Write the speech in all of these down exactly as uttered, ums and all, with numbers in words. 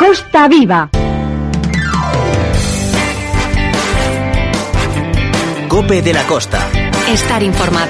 Costa Viva. COPE de la Costa. Estar informado.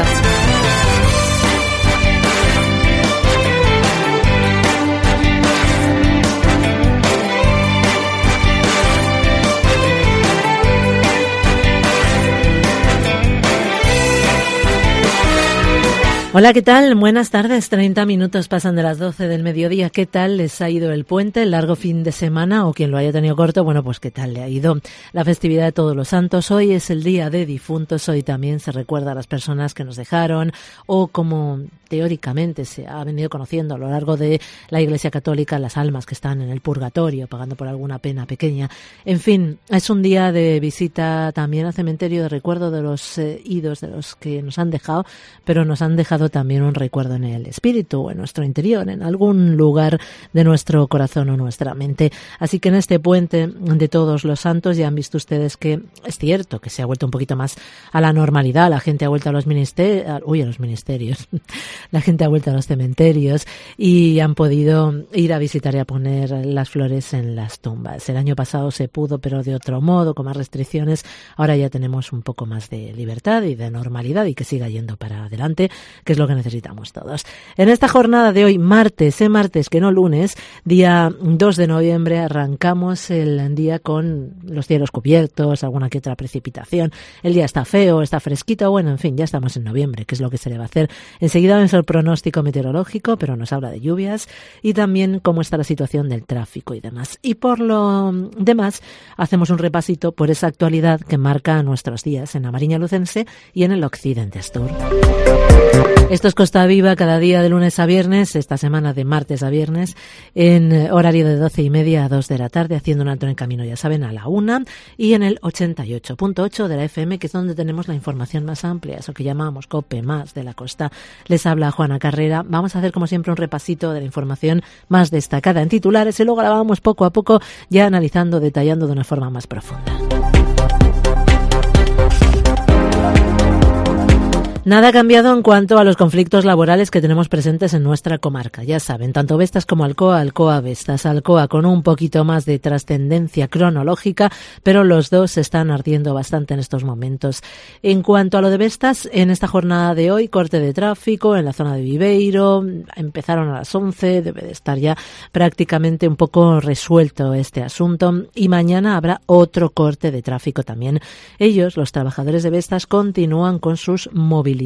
Hola, ¿qué tal? Buenas tardes. treinta minutos pasan de las doce del mediodía. ¿Qué tal les ha ido el puente, el largo fin de semana? O quien lo haya tenido corto, bueno, pues ¿qué tal le ha ido la festividad de Todos los Santos? Hoy es el Día de Difuntos. Hoy también se recuerda a las personas que nos dejaron, o como teóricamente se ha venido conociendo a lo largo de la Iglesia Católica, las almas que están en el purgatorio, pagando por alguna pena pequeña. En fin, es un día de visita también al cementerio, de recuerdo de los eh, idos, de los que nos han dejado, pero nos han dejado también un recuerdo en el espíritu o en nuestro interior, en algún lugar de nuestro corazón o nuestra mente. Así que en este puente de Todos los Santos ya han visto ustedes que es cierto que se ha vuelto un poquito más a la normalidad, la gente ha vuelto a los ministerios, uy, a los ministerios, la gente ha vuelto a los cementerios y han podido ir a visitar y a poner las flores en las tumbas. El año pasado se pudo, pero de otro modo, con más restricciones. Ahora ya tenemos un poco más de libertad y de normalidad, y que siga yendo para adelante, que es lo que necesitamos todos. En esta jornada de hoy, martes, eh, martes que no lunes, día dos de noviembre, arrancamos el día con los cielos cubiertos, alguna que otra precipitación. El día está feo, está fresquito, bueno, en fin, ya estamos en noviembre, que es lo que se le va a hacer. Enseguida vemos el pronóstico meteorológico, pero nos habla de lluvias y también cómo está la situación del tráfico y demás. Y por lo demás, hacemos un repasito por esa actualidad que marca nuestros días en la Mariña Lucense y en el Occidente Astur. Esto es Costa Viva, cada día de lunes a viernes, esta semana de martes a viernes, en horario de doce y media a dos de la tarde, haciendo un alto en el camino, ya saben, a la una, y en el ochenta y ocho punto ocho de la F M, que es donde tenemos la información más amplia, eso que llamamos COPE más de la Costa. Les habla Juana Carrera. Vamos a hacer, como siempre, un repasito de la información más destacada en titulares y luego la vamos poco a poco ya analizando, detallando de una forma más profunda. Nada ha cambiado en cuanto a los conflictos laborales que tenemos presentes en nuestra comarca. Ya saben, tanto Vestas como Alcoa, Alcoa Vestas, Alcoa con un poquito más de trascendencia cronológica, pero los dos se están ardiendo bastante en estos momentos. En cuanto a lo de Vestas, en esta jornada de hoy, corte de tráfico en la zona de Viveiro, empezaron a las once, debe de estar ya prácticamente un poco resuelto este asunto, y mañana habrá otro corte de tráfico también. Ellos, los trabajadores de Vestas, continúan con sus movilizaciones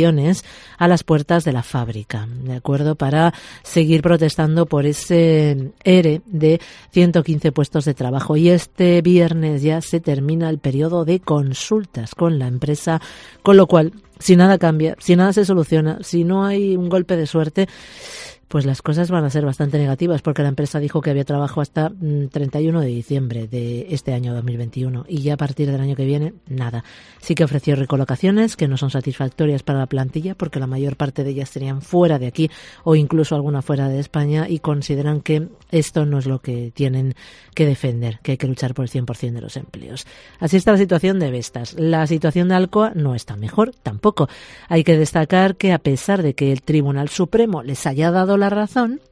a las puertas de la fábrica, ¿de acuerdo? Para seguir protestando por ese ERE de ciento quince puestos de trabajo. Y este viernes ya se termina el periodo de consultas con la empresa, con lo cual, si nada cambia, si nada se soluciona, si no hay un golpe de suerte, pues las cosas van a ser bastante negativas, porque la empresa dijo que había trabajo hasta treinta y uno de diciembre de este año dos mil veintiuno, y ya a partir del año que viene, nada. Sí que ofreció recolocaciones que no son satisfactorias para la plantilla, porque la mayor parte de ellas serían fuera de aquí o incluso alguna fuera de España, y consideran que esto no es lo que tienen que defender, que hay que luchar por el cien por ciento de los empleos. Así está la situación de Vestas. La situación de Alcoa no está mejor tampoco. Hay que destacar que, a pesar de que el Tribunal Supremo les haya dado la razón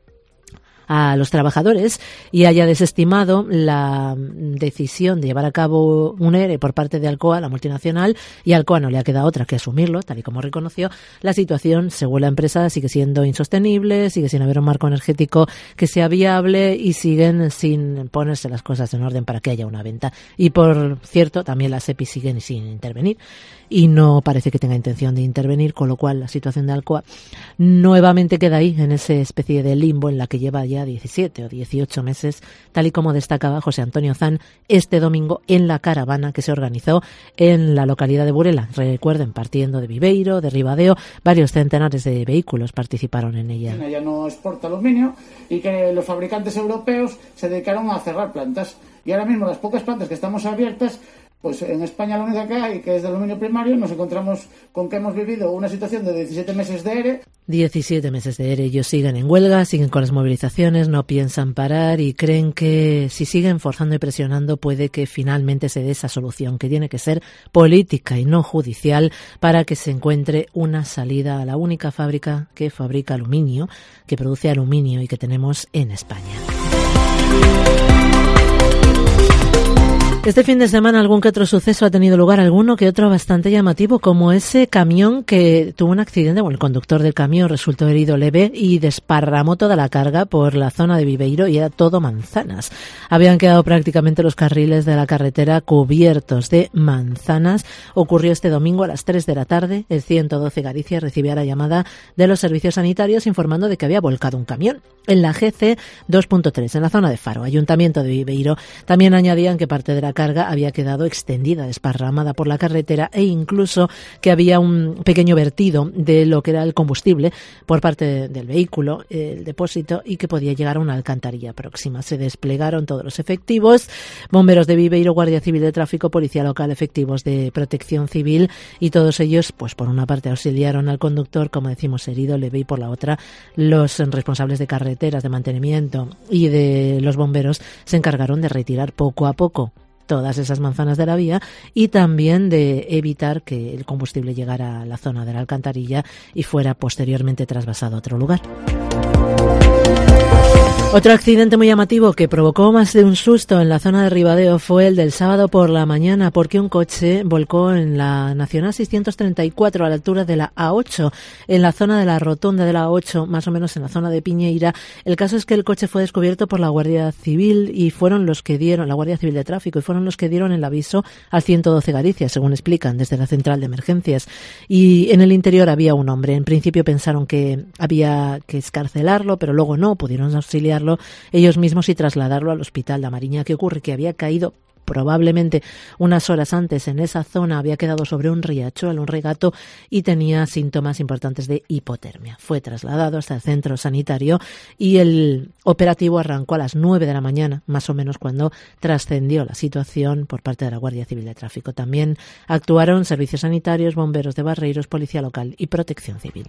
a los trabajadores y haya desestimado la decisión de llevar a cabo un ERE por parte de Alcoa, la multinacional, y a Alcoa no le ha quedado otra que asumirlo, tal y como reconoció, la situación, según la empresa, sigue siendo insostenible, sigue sin haber un marco energético que sea viable y siguen sin ponerse las cosas en orden para que haya una venta. Y, por cierto, también las EPI siguen sin intervenir y no parece que tenga intención de intervenir, con lo cual la situación de Alcoa nuevamente queda ahí, en esa especie de limbo en la que lleva ya diecisiete o dieciocho meses, tal y como destacaba José Antonio Zan este domingo en la caravana que se organizó en la localidad de Burela. Recuerden, partiendo de Viveiro, de Ribadeo, varios centenares de vehículos participaron en ella. China ya no exporta aluminio y que los fabricantes europeos se dedicaron a cerrar plantas. Y ahora mismo las pocas plantas que estamos abiertas, pues en España la única que hay, que es de aluminio primario, nos encontramos con que hemos vivido una situación de diecisiete meses de ERE. diecisiete meses de ERE. Ellos siguen en huelga, siguen con las movilizaciones, no piensan parar y creen que si siguen forzando y presionando puede que finalmente se dé esa solución, que tiene que ser política y no judicial, para que se encuentre una salida a la única fábrica que fabrica aluminio, que produce aluminio y que tenemos en España. Este fin de semana algún que otro suceso ha tenido lugar, alguno que otro bastante llamativo, como ese camión que tuvo un accidente. Bueno, el conductor del camión resultó herido leve y desparramó toda la carga por la zona de Viveiro y era todo manzanas. Habían quedado prácticamente los carriles de la carretera cubiertos de manzanas. Ocurrió este domingo a las tres de la tarde. El ciento doce Galicia recibía la llamada de los servicios sanitarios informando de que había volcado un camión en la G C dos punto tres, en la zona de Faro, Ayuntamiento de Viveiro. También añadían que parte de la carga había quedado extendida, desparramada por la carretera e incluso que había un pequeño vertido de lo que era el combustible por parte de, del vehículo, el depósito, y que podía llegar a una alcantarilla próxima. Se desplegaron todos los efectivos, bomberos de Viveiro, Guardia Civil de Tráfico, Policía Local, efectivos de Protección Civil, y todos ellos, pues por una parte auxiliaron al conductor, como decimos, herido leve, y por la otra los responsables de carreteras, de mantenimiento y de los bomberos se encargaron de retirar poco a poco todas esas manzanas de la vía y también de evitar que el combustible llegara a la zona de la alcantarilla y fuera posteriormente trasvasado a otro lugar. Otro accidente muy llamativo que provocó más de un susto en la zona de Ribadeo fue el del sábado por la mañana, porque un coche volcó en la Nacional seiscientos treinta y cuatro a la altura de la A ocho, en la zona de la rotonda de la A ocho, más o menos en la zona de Piñeira. El caso es que el coche fue descubierto por la Guardia Civil y fueron los que dieron, la Guardia Civil de Tráfico, y fueron los que dieron el aviso al ciento doce Galicia, según explican desde la central de emergencias. Y en el interior había un hombre. En principio pensaron que había que excarcelarlo, pero luego no, pudieron auxiliar ellos mismos y trasladarlo al hospital de Amariña. ¿Qué ocurre? Que había caído probablemente unas horas antes en esa zona, había quedado sobre un riachuelo, un regato, y tenía síntomas importantes de hipotermia. Fue trasladado hasta el centro sanitario y el operativo arrancó a las nueve de la mañana, más o menos, cuando trascendió la situación por parte de la Guardia Civil de Tráfico. También actuaron servicios sanitarios, bomberos de Barreiros, Policía Local y Protección Civil.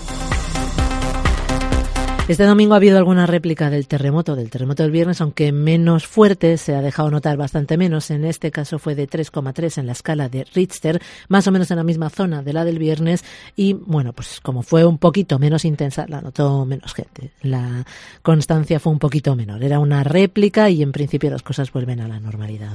Este domingo ha habido alguna réplica del terremoto, del terremoto del viernes, aunque menos fuerte, se ha dejado notar bastante menos. En este caso fue de tres coma tres en la escala de Richter, más o menos en la misma zona de la del viernes, y bueno, pues como fue un poquito menos intensa, la notó menos gente. La constancia fue un poquito menor. Era una réplica y en principio las cosas vuelven a la normalidad.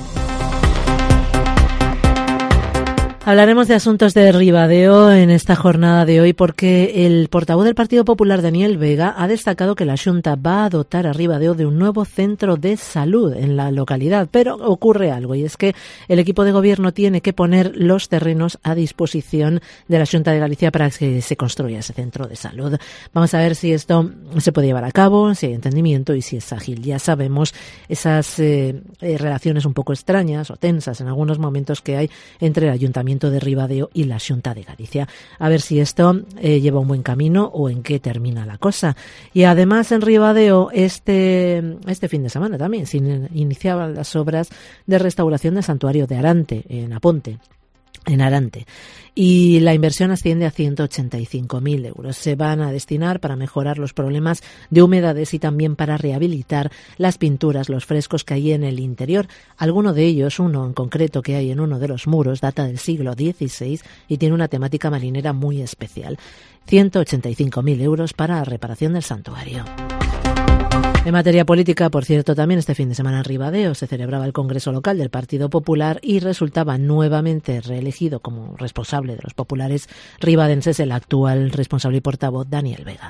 Hablaremos de asuntos de Ribadeo en esta jornada de hoy porque el portavoz del Partido Popular, Daniel Vega, ha destacado que la Xunta va a dotar a Ribadeo de un nuevo centro de salud en la localidad. Pero ocurre algo, y es que el equipo de gobierno tiene que poner los terrenos a disposición de la Xunta de Galicia para que se construya ese centro de salud. Vamos a ver si esto se puede llevar a cabo, si hay entendimiento y si es ágil. Ya sabemos esas eh, eh, relaciones un poco extrañas o tensas en algunos momentos que hay entre el Ayuntamiento de Ribadeo y la Xunta de Galicia. A ver si esto eh, lleva un buen camino o en qué termina la cosa. Y además en Ribadeo este, este fin de semana también se iniciaban las obras de restauración del santuario de Arante, en Aponte. en Arante, y la inversión asciende a ciento ochenta y cinco mil euros. Se van a destinar para mejorar los problemas de humedades y también para rehabilitar las pinturas, los frescos que hay en el interior. Alguno de ellos, uno en concreto que hay en uno de los muros, data del siglo dieciséis y tiene una temática marinera muy especial. ciento ochenta y cinco mil euros para la reparación del santuario. En materia política, por cierto, también este fin de semana en Ribadeo se celebraba el Congreso Local del Partido Popular y resultaba nuevamente reelegido como responsable de los populares ribadenses el actual responsable y portavoz Daniel Vega.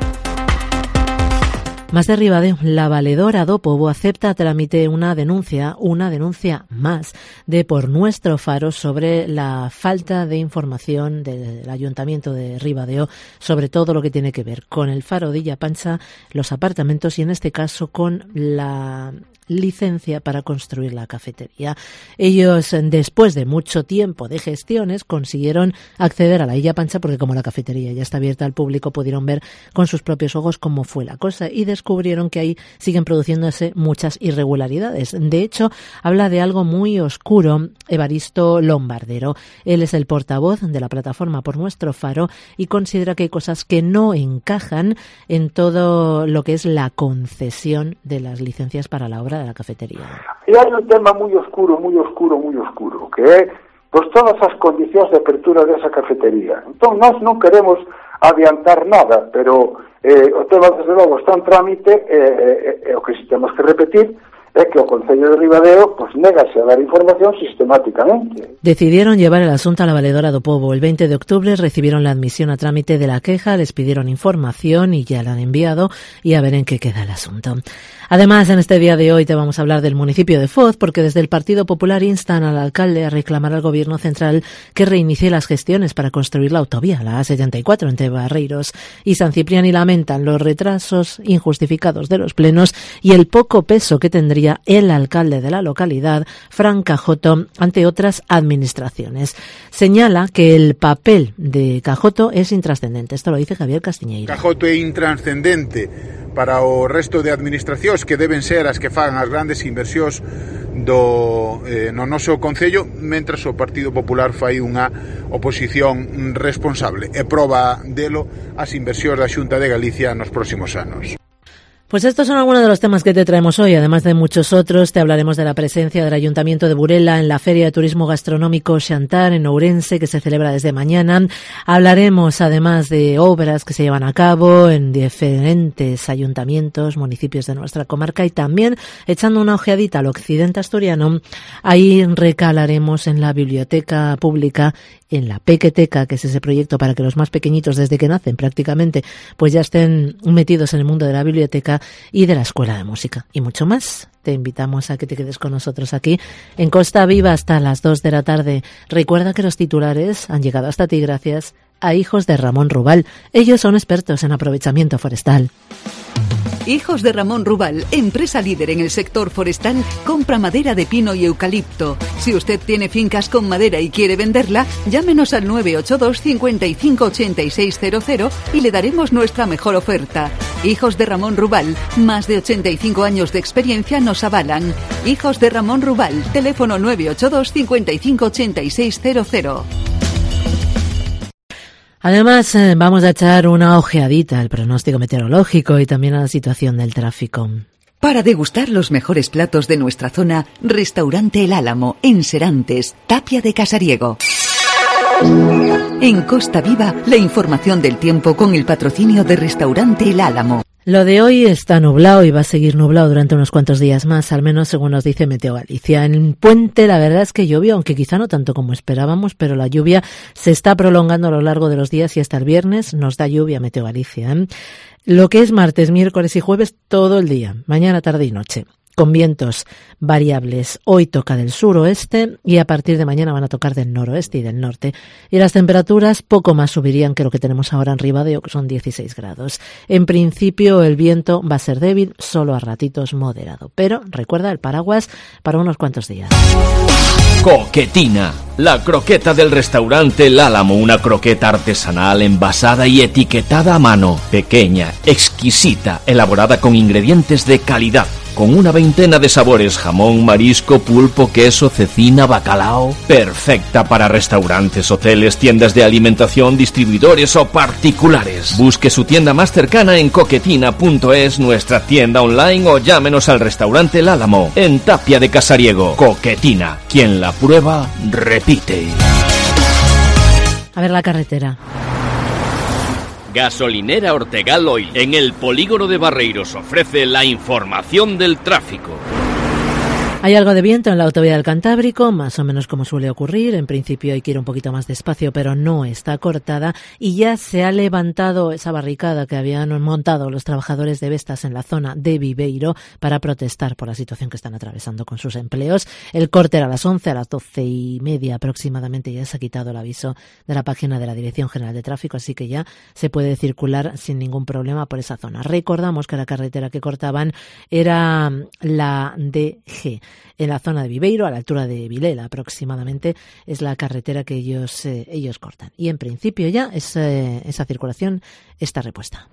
Más de Ribadeo, la valedora do Pobo acepta a trámite una denuncia, una denuncia más de Por Nuestro Faro sobre la falta de información del Ayuntamiento de Ribadeo sobre todo lo que tiene que ver con el Faro de Illa Pancha, los apartamentos y en este caso con la licencia para construir la cafetería. Ellos, después de mucho tiempo de gestiones, consiguieron acceder a la Illa Pancha porque como la cafetería ya está abierta al público, pudieron ver con sus propios ojos cómo fue la cosa y descubrieron que ahí siguen produciéndose muchas irregularidades. De hecho, habla de algo muy oscuro Evaristo Lombardero. Él es el portavoz de la plataforma Por Nuestro Faro y considera que hay cosas que no encajan en todo lo que es la concesión de las licencias para la obra de la cafetería. E hai un tema moi oscuro, moi oscuro, moi oscuro, que é pois todas as condicións de apertura desa cafetería. Entón, nós non queremos adiantar nada, pero eh, o tema, desde logo, está en trámite, e eh, eh, eh, o que si temos que repetir é que o Concello de Ribadeo pues, negase a dar información sistemáticamente. Decidieron llevar el asunto a la Valedora do Pobo. El veinte de octubre recibieron la admisión a trámite de la queja, les pidieron información y ya la han enviado, y a ver en qué queda el asunto. Además, en este día de hoy te vamos a hablar del municipio de Foz, porque desde el Partido Popular instan al alcalde a reclamar al Gobierno central que reinicie las gestiones para construir la autovía, la A setenta y cuatro, entre Barreiros y San Ciprián, y lamentan los retrasos injustificados de los plenos y el poco peso que tendría el alcalde de la localidad, Fran Cajoto, ante otras administraciones. Señala que el papel de Cajoto es intrascendente. Esto lo dice Javier Castiñeira. Cajoto é intranscendente para o resto de administracións que deben ser as que fagan as grandes inversións do, eh, no noso Concello, mentras o Partido Popular fai unha oposición responsable e proba delo as inversións da Xunta de Galicia nos próximos anos. Pues estos son algunos de los temas que te traemos hoy, además de muchos otros. Te hablaremos de la presencia del Ayuntamiento de Burela en la Feria de Turismo Gastronómico Xantar en Ourense, que se celebra desde mañana. Hablaremos además de obras que se llevan a cabo en diferentes ayuntamientos, municipios de nuestra comarca, y también, echando una ojeadita al occidente asturiano, ahí recalaremos en la biblioteca pública, en la Pequeteca, que es ese proyecto para que los más pequeñitos, desde que nacen prácticamente, pues ya estén metidos en el mundo de la biblioteca y de la escuela de música, y mucho más. Te invitamos a que te quedes con nosotros aquí en Costa Viva hasta las dos de la tarde. Recuerda que los titulares han llegado hasta ti gracias a Hijos de Ramón Rubal. Ellos son expertos en aprovechamiento forestal. Hijos de Ramón Rubal, empresa líder en el sector forestal, compra madera de pino y eucalipto. Si usted tiene fincas con madera y quiere venderla, llámenos al nueve ocho dos, cinco cinco, ocho seis cero cero y le daremos nuestra mejor oferta. Hijos de Ramón Rubal, más de ochenta y cinco años de experiencia nos avalan. Hijos de Ramón Rubal, teléfono nueve ocho dos, cinco cinco, ocho seis cero cero. Además, eh, vamos a echar una ojeadita al pronóstico meteorológico y también a la situación del tráfico. Para degustar los mejores platos de nuestra zona, Restaurante El Álamo, en Serantes, Tapia de Casariego. En Costa Viva, la información del tiempo con el patrocinio de Restaurante El Álamo. Lo de hoy está nublado y va a seguir nublado durante unos cuantos días más, al menos según nos dice Meteo Galicia. En Puente la verdad es que llovió, aunque quizá no tanto como esperábamos, pero la lluvia se está prolongando a lo largo de los días y hasta el viernes nos da lluvia Meteo Galicia, ¿eh? Lo que es martes, miércoles y jueves todo el día, mañana, tarde y noche, con vientos variables. Hoy toca del suroeste y a partir de mañana van a tocar del noroeste y del norte. Y las temperaturas poco más subirían que lo que tenemos ahora en Ribadeo, que son dieciséis grados. En principio el viento va a ser débil, solo a ratitos moderado. Pero recuerda el paraguas para unos cuantos días. Coquetina, la croqueta del restaurante El Álamo, una croqueta artesanal envasada y etiquetada a mano, pequeña, exquisita, elaborada con ingredientes de calidad, con una veintena de sabores: jamón, marisco, pulpo, queso, cecina, bacalao. Perfecta para restaurantes, hoteles, tiendas de alimentación, distribuidores o particulares. Busque su tienda más cercana en coquetina punto es, nuestra tienda online, o llámenos al restaurante El Álamo, en Tapia de Casariego. Coquetina, quien la prueba, repite. A ver la carretera. Gasolinera Ortegal Oil, en el polígono de Barreiros, ofrece la información del tráfico. Hay algo de viento en la autovía del Cantábrico, más o menos como suele ocurrir. En principio hay que ir un poquito más despacio, pero no está cortada. Y ya se ha levantado esa barricada que habían montado los trabajadores de Vestas en la zona de Viveiro para protestar por la situación que están atravesando con sus empleos. El corte era a las once, a las doce y media aproximadamente ya se ha quitado el aviso de la página de la Dirección General de Tráfico, así que ya se puede circular sin ningún problema por esa zona. Recordamos que la carretera que cortaban era la D G. En la zona de Viveiro, a la altura de Vilela aproximadamente, es la carretera que ellos eh, ellos cortan. Y en principio ya es, eh, esa circulación está repuesta.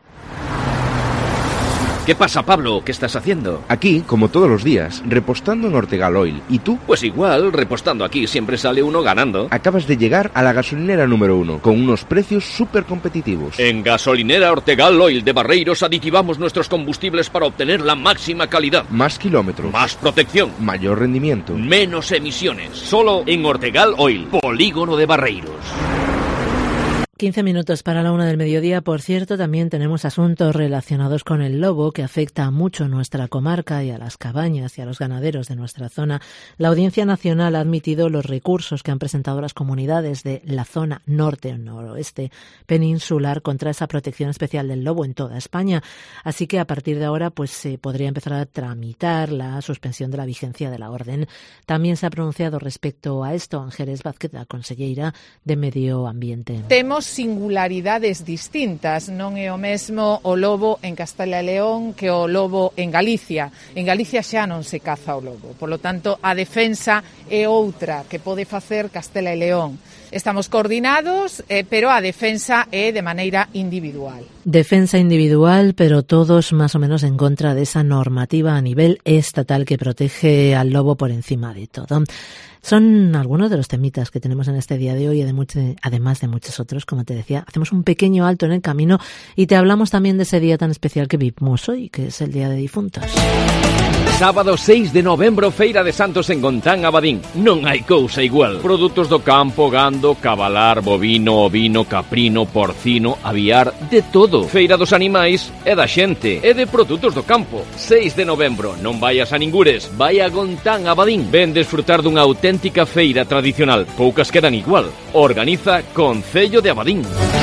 ¿Qué pasa, Pablo? ¿Qué estás haciendo? Aquí, como todos los días, repostando en Ortegal Oil. ¿Y tú? Pues igual, repostando aquí siempre sale uno ganando. Acabas de llegar a la gasolinera número uno, con unos precios súper competitivos. En Gasolinera Ortegal Oil de Barreiros aditivamos nuestros combustibles para obtener la máxima calidad. Más kilómetros. Más protección. Mayor rendimiento. Menos emisiones. Solo en Ortegal Oil, polígono de Barreiros. quince minutos para la una del mediodía. Por cierto, también tenemos asuntos relacionados con el lobo que afecta mucho a nuestra comarca y a las cabañas y a los ganaderos de nuestra zona. La Audiencia Nacional ha admitido los recursos que han presentado las comunidades de la zona norte o noroeste peninsular contra esa protección especial del lobo en toda España. Así que a partir de ahora pues se podría empezar a tramitar la suspensión de la vigencia de la orden. También se ha pronunciado respecto a esto Ángeles Vázquez, la conselleira de Medio Ambiente. Temos singularidades distintas, non é o mesmo o lobo en Castela e León que o lobo en Galicia. En Galicia xa non se caza o lobo, polo tanto a defensa é outra que pode facer Castela e León. Estamos coordinados, eh, pero a defensa é de maneira individual. Defensa individual, pero todos más o menos en contra de esa normativa a nivel estatal que protege al lobo por encima de todo. Son algunos de los temitas que tenemos en este día de hoy, además de muchos otros, como te decía. Hacemos un pequeño alto en el camino y te hablamos también de ese día tan especial que vivimos hoy, que es el Día de Difuntos. Sábado seis de novembro, Feira de Santos en Gontán, Abadín. Non hai cousa igual. Produtos do campo, gando, cabalar, bovino, ovino, caprino, porcino, aviar, de todo. Feira dos animais e da xente. E de produtos do campo. seis de novembro, non vayas a ningures, vai a Gontán, Abadín. Ven desfrutar dunha auténtica feira tradicional. Poucas quedan igual. Organiza Concello de Abadín.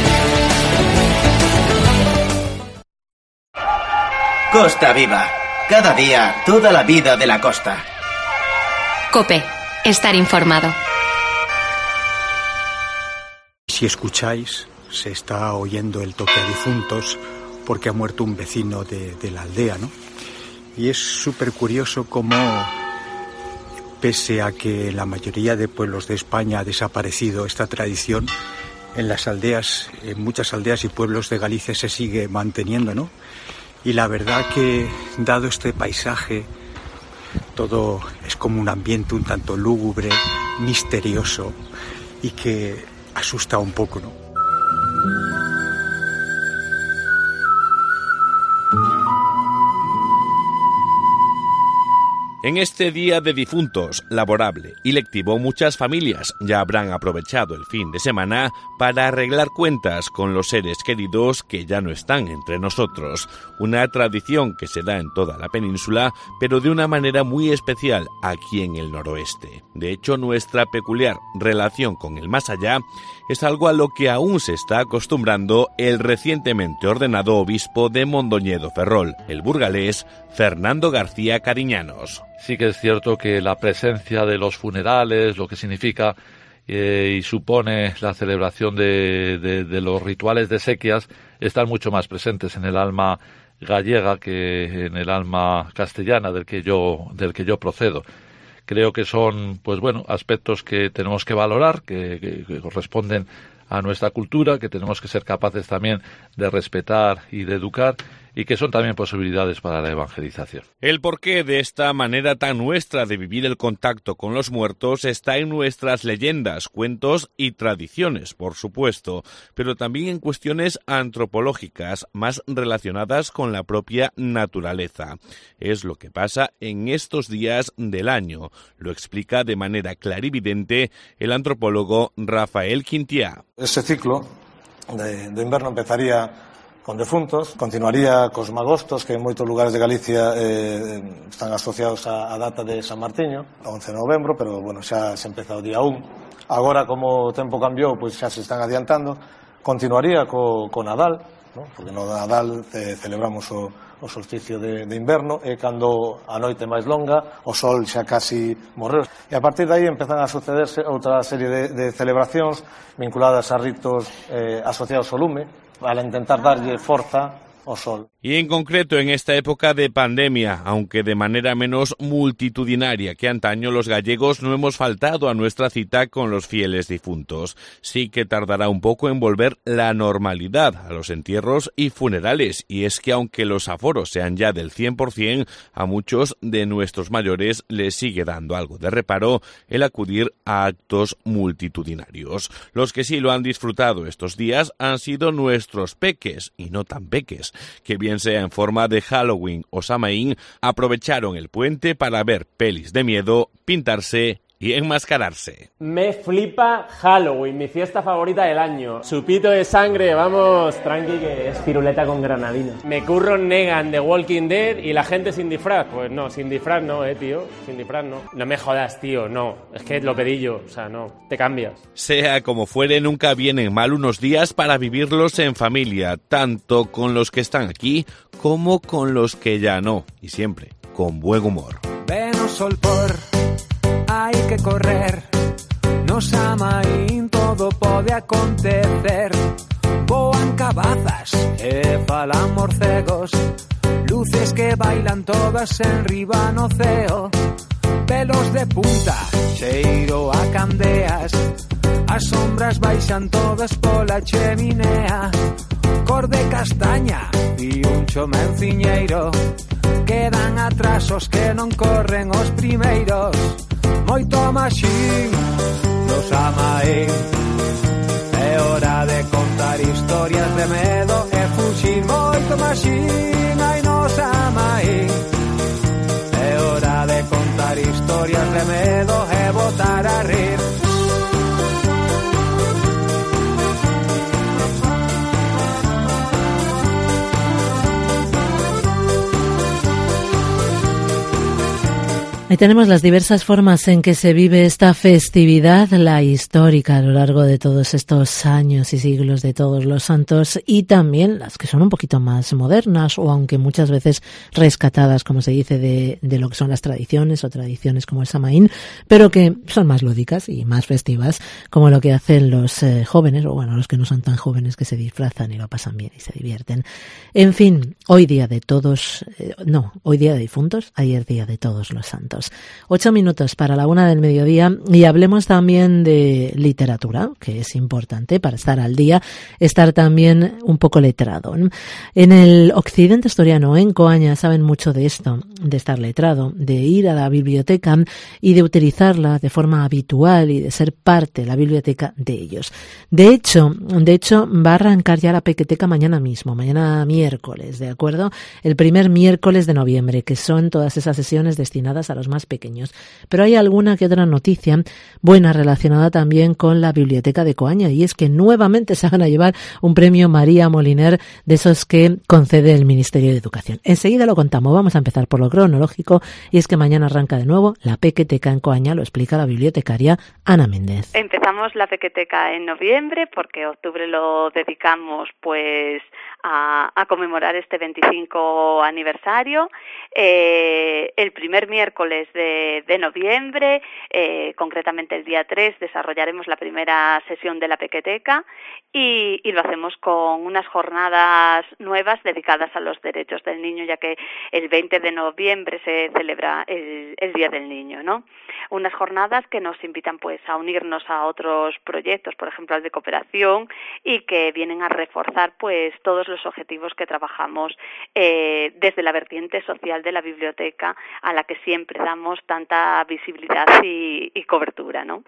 Costa Viva. Cada día, toda la vida de la costa. COPE. Estar informado. Si escucháis, se está oyendo el toque a difuntos porque ha muerto un vecino de, de la aldea, ¿no? Y es súper curioso cómo, pese a que la mayoría de pueblos de España ha desaparecido esta tradición, en las aldeas, en muchas aldeas y pueblos de Galicia se sigue manteniendo, ¿no? Y la verdad que, dado este paisaje, todo es como un ambiente un tanto lúgubre, misterioso y que asusta un poco, ¿no? En este día de difuntos, laborable y lectivo, muchas familias ya habrán aprovechado el fin de semana para arreglar cuentas con los seres queridos que ya no están entre nosotros. Una tradición que se da en toda la península, pero de una manera muy especial aquí en el noroeste. De hecho, nuestra peculiar relación con el más allá es algo a lo que aún se está acostumbrando el recientemente ordenado obispo de Mondoñedo Ferrol, el burgalés Fernando García Cariñanos. Sí que es cierto que la presencia de los funerales, lo que significa eh, y supone la celebración de, de, de los rituales de exequias, están mucho más presentes en el alma gallega que en el alma castellana del que yo, del que yo procedo. Creo que son, pues bueno, aspectos que tenemos que valorar, que, que, que corresponden a nuestra cultura, que tenemos que ser capaces también de respetar y de educar, y que son también posibilidades para la evangelización. El porqué de esta manera tan nuestra de vivir el contacto con los muertos está en nuestras leyendas, cuentos y tradiciones, por supuesto, pero también en cuestiones antropológicas más relacionadas con la propia naturaleza. Es lo que pasa en estos días del año. Lo explica de manera clarividente el antropólogo Rafael Quintiá. Ese ciclo de, de inverno empezaría con defuntos, continuaría cos magostos, que en moitos lugares de Galicia eh, están asociados a, a data de San Martiño, once de novembro, pero bueno, xa se empeza o día un. Agora, como o tempo cambiou, pois xa se están adiantando. Continuaría co, co Nadal, ¿no? Porque no Nadal eh, celebramos o, o solsticio de, de inverno, e cando a noite máis longa, o sol xa casi morreu. E a partir de aí empezan a sucederse outra serie de, de celebracións vinculadas a ritos eh, asociados ao lume, para intentar darlle forza ao sol. Y en concreto en esta época de pandemia, aunque de manera menos multitudinaria que antaño, los gallegos no hemos faltado a nuestra cita con los fieles difuntos. Sí que tardará un poco en volver la normalidad a los entierros y funerales, y es que aunque los aforos sean ya del cien por cien, a muchos de nuestros mayores les sigue dando algo de reparo el acudir a actos multitudinarios. Los que sí lo han disfrutado estos días han sido nuestros peques, y no tan peques, que bien sea en forma de Halloween o Samaín, aprovecharon el puente para ver pelis de miedo, pintarse y enmascararse. Me flipa Halloween, mi fiesta favorita del año. Chupito de sangre, vamos, tranqui que es piruleta con granadina. Me curro Negan de Walking Dead y la gente sin disfraz. Pues no, sin disfraz no, eh, tío, sin disfraz no. No me jodas, tío, no, es que lo pedí yo, o sea, no, te cambias. Sea como fuere, nunca vienen mal unos días para vivirlos en familia, tanto con los que están aquí como con los que ya no, y siempre con buen humor. Ven o sol por, hai que correr, nos amaín todo pode acontecer. Voan cabazas e falan morcegos, luces que bailan todas en riba no ceo, pelos de punta, cheiro a candeas, as sombras baixan todas pola cheminea, cor de castaña e un chomenciñeiro, quedan atrás os que non corren os primeiros. Moito maxín nos amaín, é hora de contar historias de medo e fuxir. Moito maxín, ai nos amaín, é hora de contar historias de medo e botar a rir. Ahí tenemos las diversas formas en que se vive esta festividad, la histórica a lo largo de todos estos años y siglos de todos los santos, y también las que son un poquito más modernas, o aunque muchas veces rescatadas, como se dice, de, de lo que son las tradiciones o tradiciones como el Samaín, pero que son más lúdicas y más festivas, como lo que hacen los eh, jóvenes, o bueno, los que no son tan jóvenes, que se disfrazan y lo pasan bien y se divierten. En fin, hoy día de todos, eh, no, hoy día de difuntos, ayer día de todos los santos. Ocho minutos para la una del mediodía y hablemos también de literatura, que es importante para estar al día, estar también un poco letrado. En el occidente asturiano, en Coaña, saben mucho de esto, de estar letrado, de ir a la biblioteca y de utilizarla de forma habitual y de ser parte de la biblioteca de ellos. De hecho, de hecho va a arrancar ya la Pequeteca mañana mismo, mañana miércoles, ¿de acuerdo? El primer miércoles de noviembre, que son todas esas sesiones destinadas a los más pequeños. Pero hay alguna que otra noticia buena relacionada también con la Biblioteca de Coaña, y es que nuevamente se van a llevar un premio María Moliner, de esos que concede el Ministerio de Educación. Enseguida lo contamos, vamos a empezar por lo cronológico, y es que mañana arranca de nuevo la Pequeteca en Coaña, lo explica la bibliotecaria Ana Méndez. Empezamos la Pequeteca en noviembre porque octubre lo dedicamos pues a, a conmemorar este veinticinco aniversario. Eh, el primer miércoles de, de noviembre, eh, concretamente el día tres, desarrollaremos la primera sesión de la Pequeteca y, y lo hacemos con unas jornadas nuevas dedicadas a los derechos del niño, ya que el veinte de noviembre se celebra el, el Día del Niño, ¿no? Unas jornadas que nos invitan pues a unirnos a otros proyectos, por ejemplo al de cooperación, y que vienen a reforzar pues todos los objetivos que trabajamos eh, desde la vertiente social de la biblioteca, a la que siempre damos tanta visibilidad y, y cobertura, ¿no?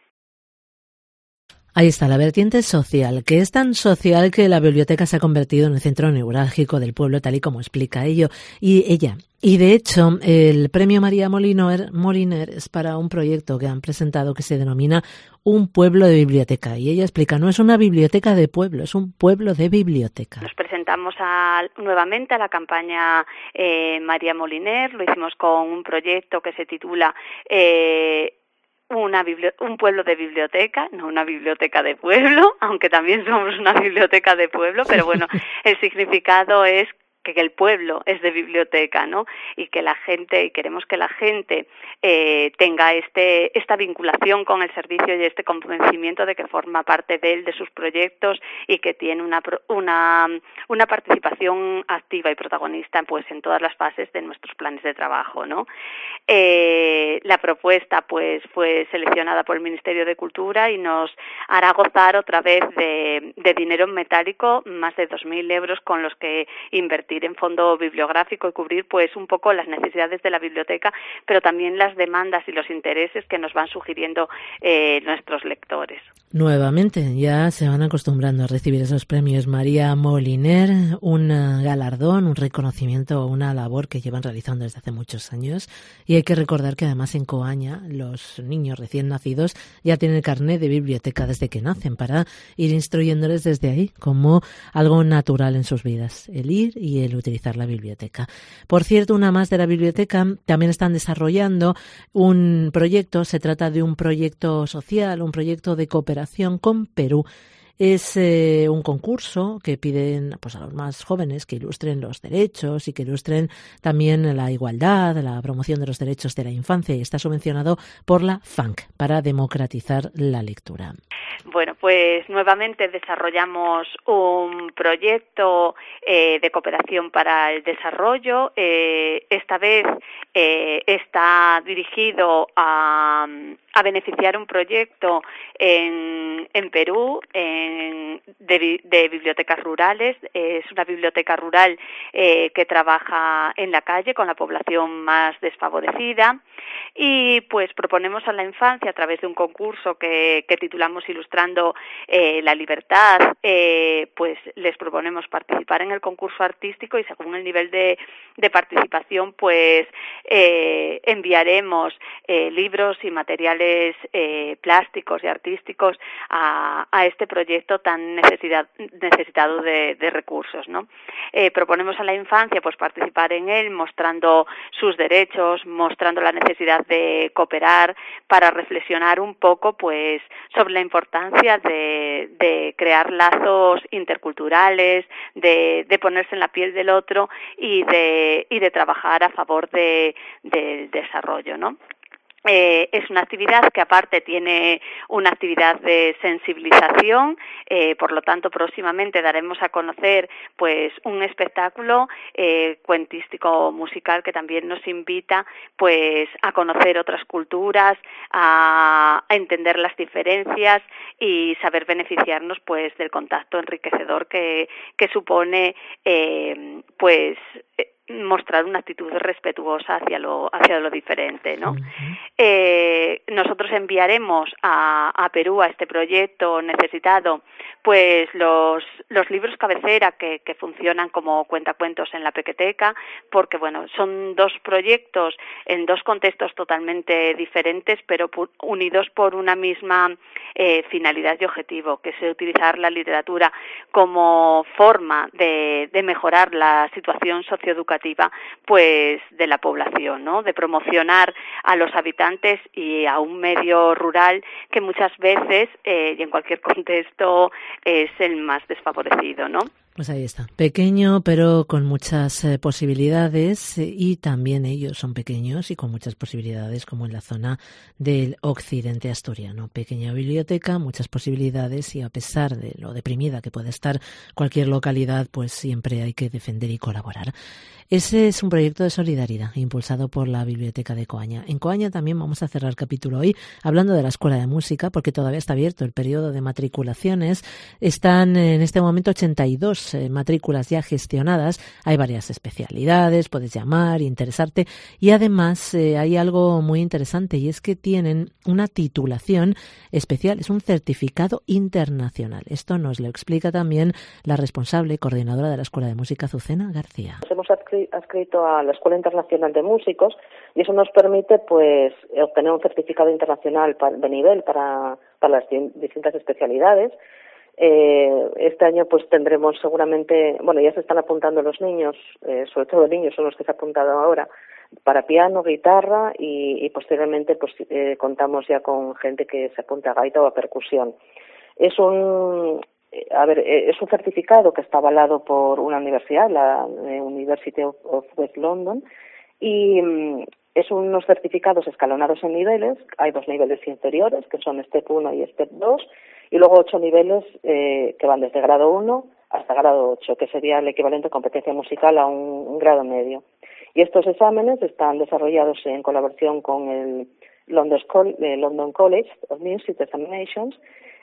Ahí está, la vertiente social, que es tan social que la biblioteca se ha convertido en el centro neurálgico del pueblo, tal y como explica ello y ella. Y de hecho, el premio María Moliner, Moliner es para un proyecto que han presentado que se denomina Un pueblo de biblioteca. Y ella explica, no es una biblioteca de pueblo, es un pueblo de biblioteca. Nos presentamos a, nuevamente a la campaña eh, María Moliner, lo hicimos con un proyecto que se titula Eh, Una bibli- un pueblo de biblioteca, no una biblioteca de pueblo, aunque también somos una biblioteca de pueblo, pero bueno, el significado es que el pueblo es de biblioteca, ¿no? Y que la gente, y queremos que la gente eh, tenga este esta vinculación con el servicio y este convencimiento de que forma parte de él, de sus proyectos, y que tiene una una una participación activa y protagonista pues en todas las fases de nuestros planes de trabajo, ¿no? Eh, la propuesta pues fue seleccionada por el Ministerio de Cultura y nos hará gozar otra vez de, de dinero en metálico, más de dos mil euros con los que invertir en fondo bibliográfico y cubrir pues un poco las necesidades de la biblioteca, pero también las demandas y los intereses que nos van sugiriendo eh, nuestros lectores. Nuevamente, ya se van acostumbrando a recibir esos premios María Moliner, un galardón, un reconocimiento, una labor que llevan realizando desde hace muchos años, y Y hay que recordar que además en Coaña los niños recién nacidos ya tienen el carné de biblioteca desde que nacen para ir instruyéndoles desde ahí como algo natural en sus vidas, el ir y el utilizar la biblioteca. Por cierto, una más de la biblioteca, también están desarrollando un proyecto, se trata de un proyecto social, un proyecto de cooperación con Perú. Es eh, un concurso que piden pues, a los más jóvenes que ilustren los derechos y que ilustren también la igualdad, la promoción de los derechos de la infancia, y está subvencionado por la F A N C para democratizar la lectura. Bueno, pues nuevamente desarrollamos un proyecto eh, de cooperación para el desarrollo. Eh, esta vez eh, está dirigido a, a beneficiar un proyecto en, en Perú en, de, de bibliotecas rurales. Es una biblioteca rural eh, que trabaja en la calle con la población más desfavorecida. Y pues proponemos a la infancia, a través de un concurso que, que titulamos Ilustrando eh, la Libertad, eh, pues les proponemos participar en el concurso artístico, y según el nivel de, de participación, pues eh, enviaremos eh, libros y materiales eh, plásticos y artísticos a, a este proyecto tan necesidad, necesitado de, de recursos, ¿no? Eh, proponemos a la infancia pues participar en él, mostrando sus derechos, mostrando la necesidad de cooperar, para reflexionar un poco pues sobre la importancia de, de crear lazos interculturales, de, de ponerse en la piel del otro y de, y de trabajar a favor de, del desarrollo, ¿no? Eh, es una actividad que aparte tiene una actividad de sensibilización, eh, por lo tanto próximamente daremos a conocer pues un espectáculo eh, cuentístico musical que también nos invita pues a conocer otras culturas, a, a entender las diferencias y saber beneficiarnos pues del contacto enriquecedor que, que supone eh, pues eh, mostrar una actitud respetuosa hacia lo hacia lo diferente, ¿no? Uh-huh. Eh, nosotros enviaremos a, a Perú, a este proyecto necesitado, pues los los libros cabecera que, que funcionan como cuentacuentos en la Pequeteca, porque bueno, son dos proyectos en dos contextos totalmente diferentes, pero pu- unidos por una misma eh, finalidad y objetivo, que es utilizar la literatura como forma de, de mejorar la situación socioeducativa pues de la población, ¿no? De promocionar a los habitantes y a un medio rural que muchas veces eh, y en cualquier contexto es el más desfavorecido, ¿no? Pues ahí está, pequeño pero con muchas eh, posibilidades, eh, y también ellos son pequeños y con muchas posibilidades, como en la zona del occidente asturiano. Pequeña biblioteca, muchas posibilidades, y a pesar de lo deprimida que puede estar cualquier localidad, pues siempre hay que defender y colaborar. Ese es un proyecto de solidaridad impulsado por la Biblioteca de Coaña. En Coaña también vamos a cerrar capítulo hoy hablando de la Escuela de Música, porque todavía está abierto el periodo de matriculaciones. Están en este momento ochenta y dos eh, matrículas ya gestionadas. Hay varias especialidades, puedes llamar, interesarte, y además eh, hay algo muy interesante, y es que tienen una titulación especial, es un certificado internacional. Esto nos lo explica también la responsable coordinadora de la Escuela de Música, Azucena García. Hemos adscrito a la Escuela Internacional de Músicos, y eso nos permite pues obtener un certificado internacional de nivel para, para las distintas especialidades. Eh, este año pues tendremos seguramente, bueno, ya se están apuntando los niños, eh, sobre todo niños son los que se han apuntado ahora, para piano, guitarra, y, y posteriormente pues eh, contamos ya con gente que se apunta a gaita o a percusión. Es un A ver, es un certificado que está avalado por una universidad, la University of West London, y mm, es unos certificados escalonados en niveles. Hay dos niveles inferiores, que son Step uno y Step dos, y luego ocho niveles eh, que van desde grado uno hasta grado ocho, que sería el equivalente a competencia musical a un, un grado medio. Y estos exámenes están desarrollados en colaboración con el London, School, eh, London College of Music Examinations,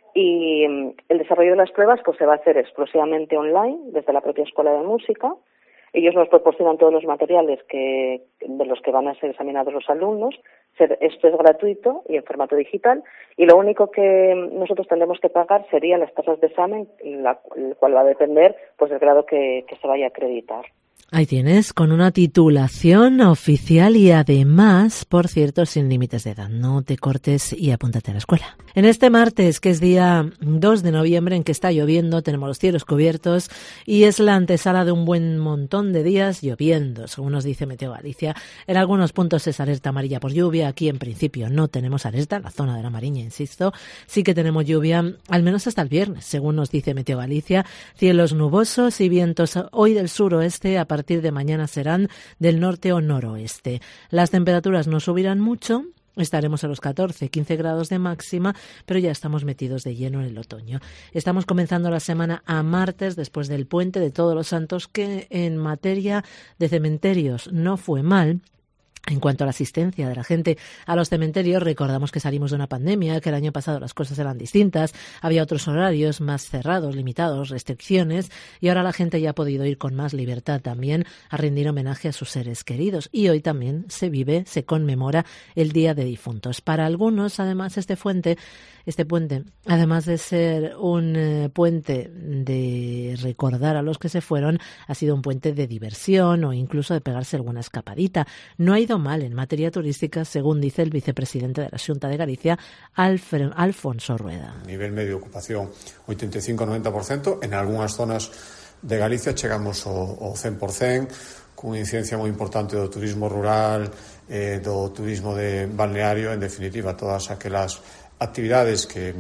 y el desarrollo de las pruebas pues se va a hacer exclusivamente online desde la propia Escuela de Música. Ellos nos proporcionan todos los materiales que de los que van a ser examinados los alumnos. Esto es gratuito y en formato digital, y lo único que nosotros tendremos que pagar serían las tasas de examen, la, el cual va a depender pues del grado que, que se vaya a acreditar. Ahí tienes, con una titulación oficial y además, por cierto, sin límites de edad. No te cortes y apúntate a la escuela. En este martes, que es día dos de noviembre, en que está lloviendo, tenemos los cielos cubiertos y es la antesala de un buen montón de días lloviendo, según nos dice Meteo Galicia. En algunos puntos es alerta amarilla por lluvia. Aquí, en principio, no tenemos alerta. En la zona de la Mariña, insisto, sí que tenemos lluvia, al menos hasta el viernes, según nos dice Meteo Galicia. Cielos nubosos y vientos hoy del suroeste, a partir A partir de mañana serán del norte o noroeste. Las temperaturas no subirán mucho. Estaremos a los catorce, quince grados de máxima, pero ya estamos metidos de lleno en el otoño. Estamos comenzando la semana a martes, después del puente de Todos los Santos, que en materia de cementerios no fue mal. En cuanto a la asistencia de la gente a los cementerios, recordamos que salimos de una pandemia, que el año pasado las cosas eran distintas, había otros horarios más cerrados, limitados, restricciones, y ahora la gente ya ha podido ir con más libertad también a rendir homenaje a sus seres queridos. Y hoy también se vive, se conmemora el Día de Difuntos. Para algunos, además, este fuente, este puente, además de ser un eh, puente de recordar a los que se fueron, ha sido un puente de diversión o incluso de pegarse alguna escapadita. No ha ido mal en materia turística, según dice el vicepresidente de la Xunta de Galicia, Alfred, Alfonso Rueda. Nivel medio de ocupación ochenta y cinco a noventa por ciento, en algunhas zonas de Galicia chegamos ao, ao cen por cen, cunha incidencia moi importante do turismo rural, eh, do turismo de balneario, en definitiva, todas aquelas actividades que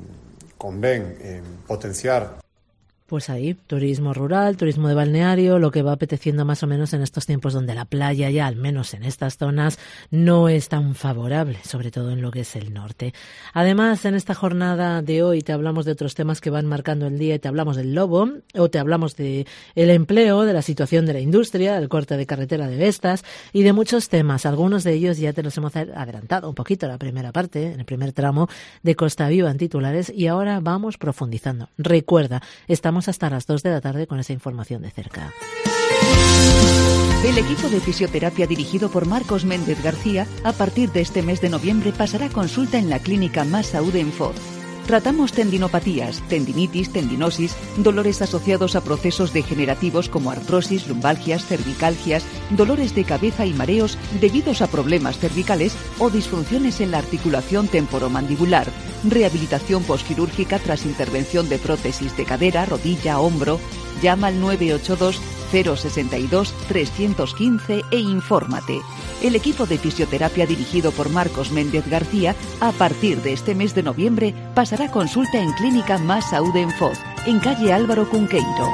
convén eh, potenciar. Pues ahí, turismo rural, turismo de balneario, lo que va apeteciendo más o menos en estos tiempos donde la playa ya, al menos en estas zonas, no es tan favorable, sobre todo en lo que es el norte. Además, en esta jornada de hoy te hablamos de otros temas que van marcando el día y te hablamos del lobo, o te hablamos de el empleo, de la situación de la industria, del corte de carretera de Vestas y de muchos temas. Algunos de ellos ya te los hemos adelantado un poquito en la primera parte, en el primer tramo de Costa Viva en titulares, y ahora vamos profundizando. Recuerda, estamos hasta las dos de la tarde con esa información de cerca. El equipo de fisioterapia dirigido por Marcos Méndez García, a partir de este mes de noviembre pasará consulta en la clínica Más Saúde en Foz. Tratamos tendinopatías, tendinitis, tendinosis, dolores asociados a procesos degenerativos como artrosis, lumbalgias, cervicalgias, dolores de cabeza y mareos debidos a problemas cervicales o disfunciones en la articulación temporomandibular, rehabilitación posquirúrgica tras intervención de prótesis de cadera, rodilla, hombro. Llama al nueve ocho dos, cero seis dos, tres uno cinco e infórmate. El equipo de fisioterapia dirigido por Marcos Méndez García, a partir de este mes de noviembre, pasará consulta en Clínica Más Saúde en Foz, en calle Álvaro Cunqueiro.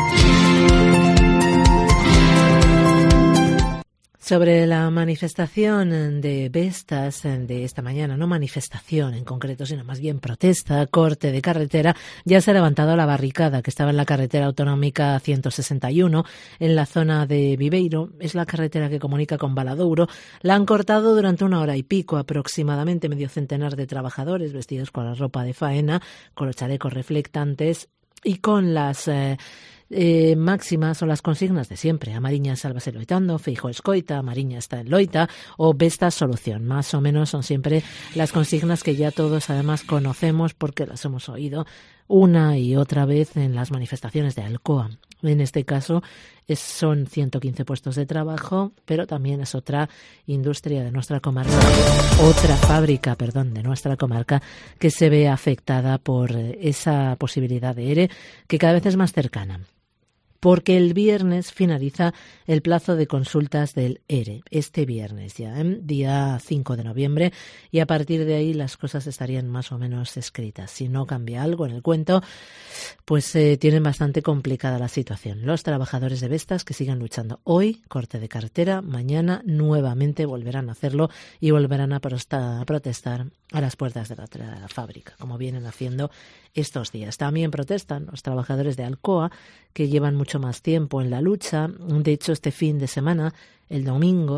Sobre la manifestación de Vestas de esta mañana, no manifestación en concreto, sino más bien protesta, corte de carretera, ya se ha levantado la barricada que estaba en la carretera autonómica ciento sesenta y uno, en la zona de Viveiro. Es la carretera que comunica con Valadouro. La han cortado durante una hora y pico, aproximadamente medio centenar de trabajadores vestidos con la ropa de faena, con los chalecos reflectantes y con las... Eh, Eh, máximas son las consignas de siempre. A Mariña sálvase loitando, Feijóo escoita, a Mariña está en loita o Vestas solución. Más o menos son siempre las consignas que ya todos además conocemos porque las hemos oído una y otra vez en las manifestaciones de Alcoa. En este caso es, son ciento quince puestos de trabajo, pero también es otra industria de nuestra comarca, otra fábrica, perdón, de nuestra comarca que se ve afectada por esa posibilidad de ERE que cada vez es más cercana. Porque el viernes finaliza el plazo de consultas del ERE, este viernes ya, ¿eh? Día cinco de noviembre, y a partir de ahí las cosas estarían más o menos escritas. Si no cambia algo en el cuento, pues eh, tienen bastante complicada la situación. Los trabajadores de Vestas que siguen luchando hoy, corte de carretera, mañana nuevamente volverán a hacerlo y volverán a, prosta, a protestar a las puertas de la, de la fábrica, como vienen haciendo estos días. También protestan los trabajadores de Alcoa, que llevan mucho más tiempo en la lucha. De hecho, este fin de semana, el domingo,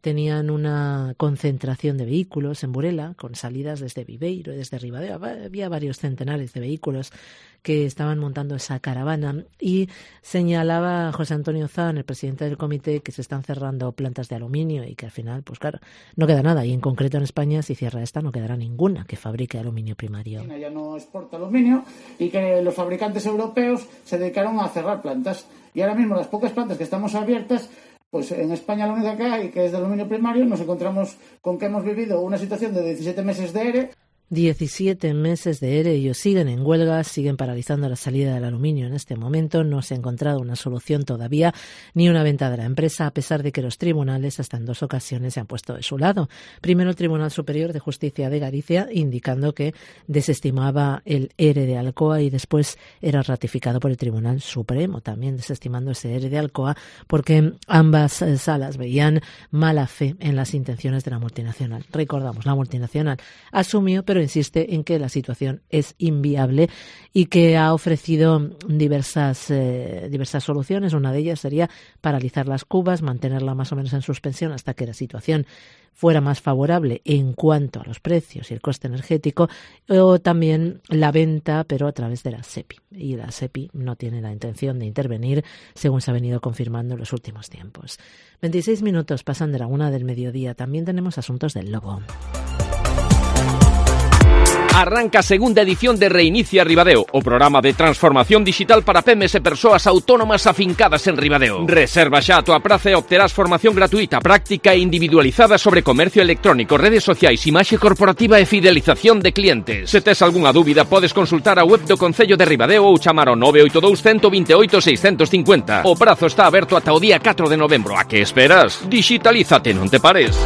tenían una concentración de vehículos en Burela, con salidas desde Viveiro y desde Ribadeo. Había varios centenares de vehículos que estaban montando esa caravana, y señalaba José Antonio Zan, el presidente del comité, que se están cerrando plantas de aluminio y que al final, pues claro, no queda nada. Y en concreto en España, si cierra esta, no quedará ninguna que fabrique aluminio primario. China ya no exporta aluminio y que los fabricantes europeos se dedicaron a cerrar plantas. Y ahora mismo las pocas plantas que estamos abiertas, pues en España la única que hay, que es de aluminio primario, nos encontramos con que hemos vivido una situación de diecisiete meses de ERE. diecisiete meses de ERE, ellos siguen en huelga, siguen paralizando la salida del aluminio en este momento. No se ha encontrado una solución todavía, ni una venta de la empresa, a pesar de que los tribunales hasta en dos ocasiones se han puesto de su lado. Primero el Tribunal Superior de Justicia de Galicia, indicando que desestimaba el ERE de Alcoa, y después era ratificado por el Tribunal Supremo, también desestimando ese ERE de Alcoa, porque ambas eh, salas veían mala fe en las intenciones de la multinacional. Recordamos, la multinacional asumió, pero insiste en que la situación es inviable y que ha ofrecido diversas, eh, diversas soluciones. Una de ellas sería paralizar las cubas, mantenerla más o menos en suspensión hasta que la situación fuera más favorable en cuanto a los precios y el coste energético, o también la venta, pero a través de la SEPI. Y la SEPI no tiene la intención de intervenir, según se ha venido confirmando en los últimos tiempos. veintiséis minutos pasan de la una del mediodía. También tenemos asuntos del lobo. Arranca segunda edición de Reinicia Ribadeo, o programa de transformación digital para pymes e persoas autónomas afincadas en Ribadeo. Reserva xa a tua praza e obterás formación gratuita, práctica e individualizada sobre comercio electrónico, redes sociais, imaxe corporativa e fidelización de clientes. Se tes algunha dúbida, podes consultar a web do Concello de Ribadeo ou chamar ao nove oito dous, uno dos oito, seis cinco cero. O prazo está aberto ata o día catro de novembro. A que esperas? Digitalízate, non te pares.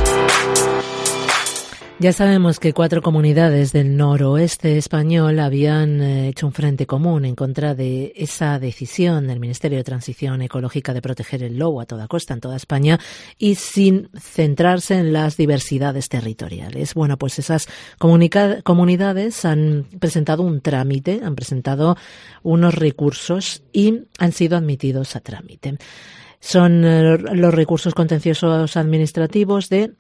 Ya sabemos que cuatro comunidades del noroeste español habían hecho un frente común en contra de esa decisión del Ministerio de Transición Ecológica de proteger el lobo a toda costa en toda España y sin centrarse en las diversidades territoriales. Bueno, pues esas comunica- comunidades han presentado un trámite, han presentado unos recursos y han sido admitidos a trámite. Son eh, los recursos contenciosos administrativos de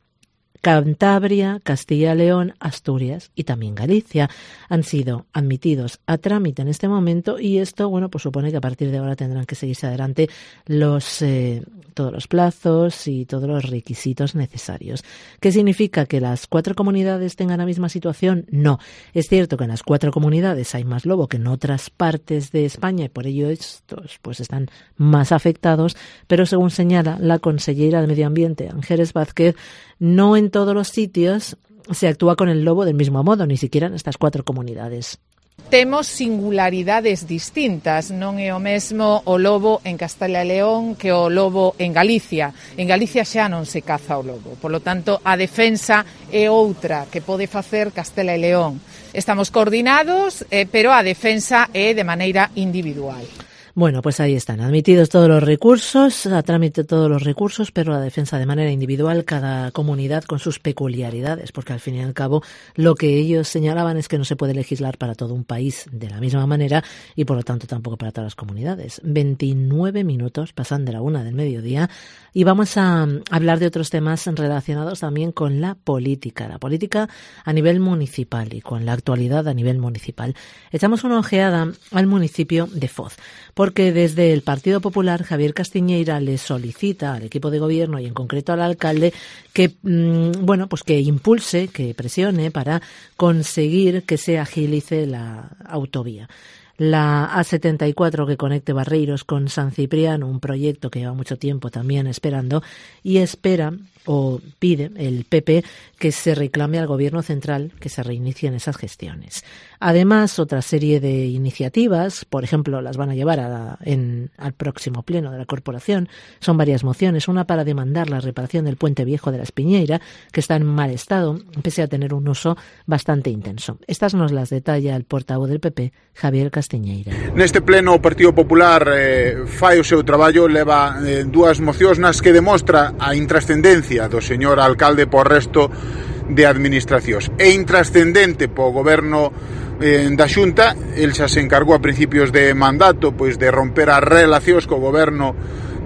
Cantabria, Castilla y León, Asturias y también Galicia han sido admitidos a trámite en este momento, y esto, bueno, pues supone que a partir de ahora tendrán que seguirse adelante los eh, todos los plazos y todos los requisitos necesarios. ¿Qué significa? ¿Que las cuatro comunidades tengan la misma situación? No. Es cierto que en las cuatro comunidades hay más lobo que en otras partes de España y por ello estos pues están más afectados, pero según señala la consellera de Medio Ambiente, Ángeles Vázquez, no en todos los sitios se actúa con el lobo del mismo modo, ni siquiera en estas cuatro comunidades. Temos singularidades distintas, non é o mesmo o lobo en Castela e León que o lobo en Galicia. En Galicia xa non se caza o lobo, polo tanto a defensa é outra que pode facer Castela e León. Estamos coordinados, eh, pero a defensa é de maneira individual. Bueno, pues ahí están, admitidos todos los recursos, a trámite todos los recursos, pero la defensa de manera individual, cada comunidad con sus peculiaridades, porque al fin y al cabo lo que ellos señalaban es que no se puede legislar para todo un país de la misma manera y por lo tanto tampoco para todas las comunidades. veintinueve minutos pasan de la una del mediodía y vamos a hablar de otros temas relacionados también con la política, la política a nivel municipal y con la actualidad a nivel municipal. Echamos una ojeada al municipio de Foz, porque desde el Partido Popular Javier Castiñeira le solicita al equipo de gobierno y en concreto al alcalde que mmm, bueno, pues que impulse, que presione para conseguir que se agilice la autovía. La A setenta y cuatro que conecte Barreiros con San Cipriano, un proyecto que lleva mucho tiempo también esperando, y espera o pide el P P que se reclame al Gobierno central que se reinicien esas gestiones. Además, otra serie de iniciativas, por ejemplo, las van a llevar a la, en, al próximo pleno de la corporación. Son varias mociones, una para demandar la reparación del puente viejo de la Espiñeira, que está en mal estado, pese a tener un uso bastante intenso. Estas nos las detalla el portavoz del P P, Javier Castiñeira. Neste pleno o Partido Popular eh, fai o seu traballo, leva eh, dúas mocións nas que demostra a intrascendencia do señor alcalde por resto de administracións. É intrascendente po goberno eh, da Xunta, el xa se encargou a principios de mandato pois de romper as relacións co goberno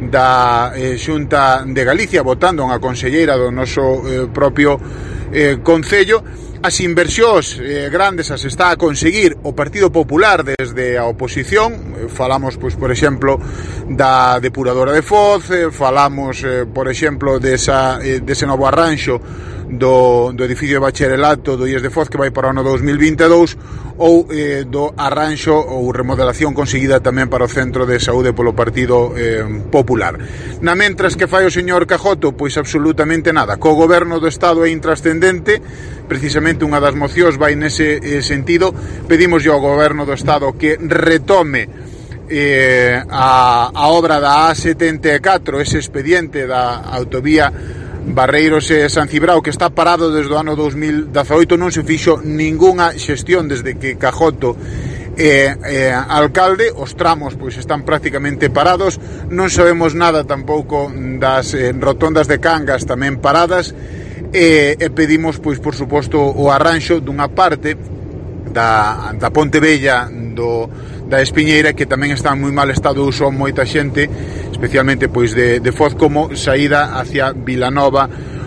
da eh, Xunta de Galicia, votando unha conselleira do noso eh, propio eh, Concello. As inversións eh, grandes as está a conseguir o Partido Popular desde a oposición. Falamos, pois, por exemplo, da depuradora de Foz, eh, falamos, eh, por exemplo, desa, eh, dese novo arranxo do, do edificio de bacharelato do I E S de Foz que vai para o ano dos mil vinte e dous, ou eh, do arranxo ou remodelación conseguida tamén para o Centro de Saúde polo Partido eh, Popular. Na mentras que fai o señor Cajoto, pois absolutamente nada. Co goberno do Estado é intrascendente, precisamente unha das mocións vai nese eh, sentido. Pedimos ao goberno do Estado que retome eh, a, a obra da A setenta e catro, ese expediente da autovía Barreiros e San Cibrao, que está parado desde o ano dos mil dezaoito. Non se fixo ningunha xestión desde que Cajoto é eh, eh, alcalde. Os tramos pois están prácticamente parados. Non sabemos nada tampouco das eh, rotondas de Cangas, tamén paradas. E, e pedimos, pois, por suposto, o arranxo dunha parte da, da Ponte Vella do, da Espiñeira, que tamén está en moi mal estado de uso moita xente, especialmente pois de, de Foz, como saída hacia Vilanova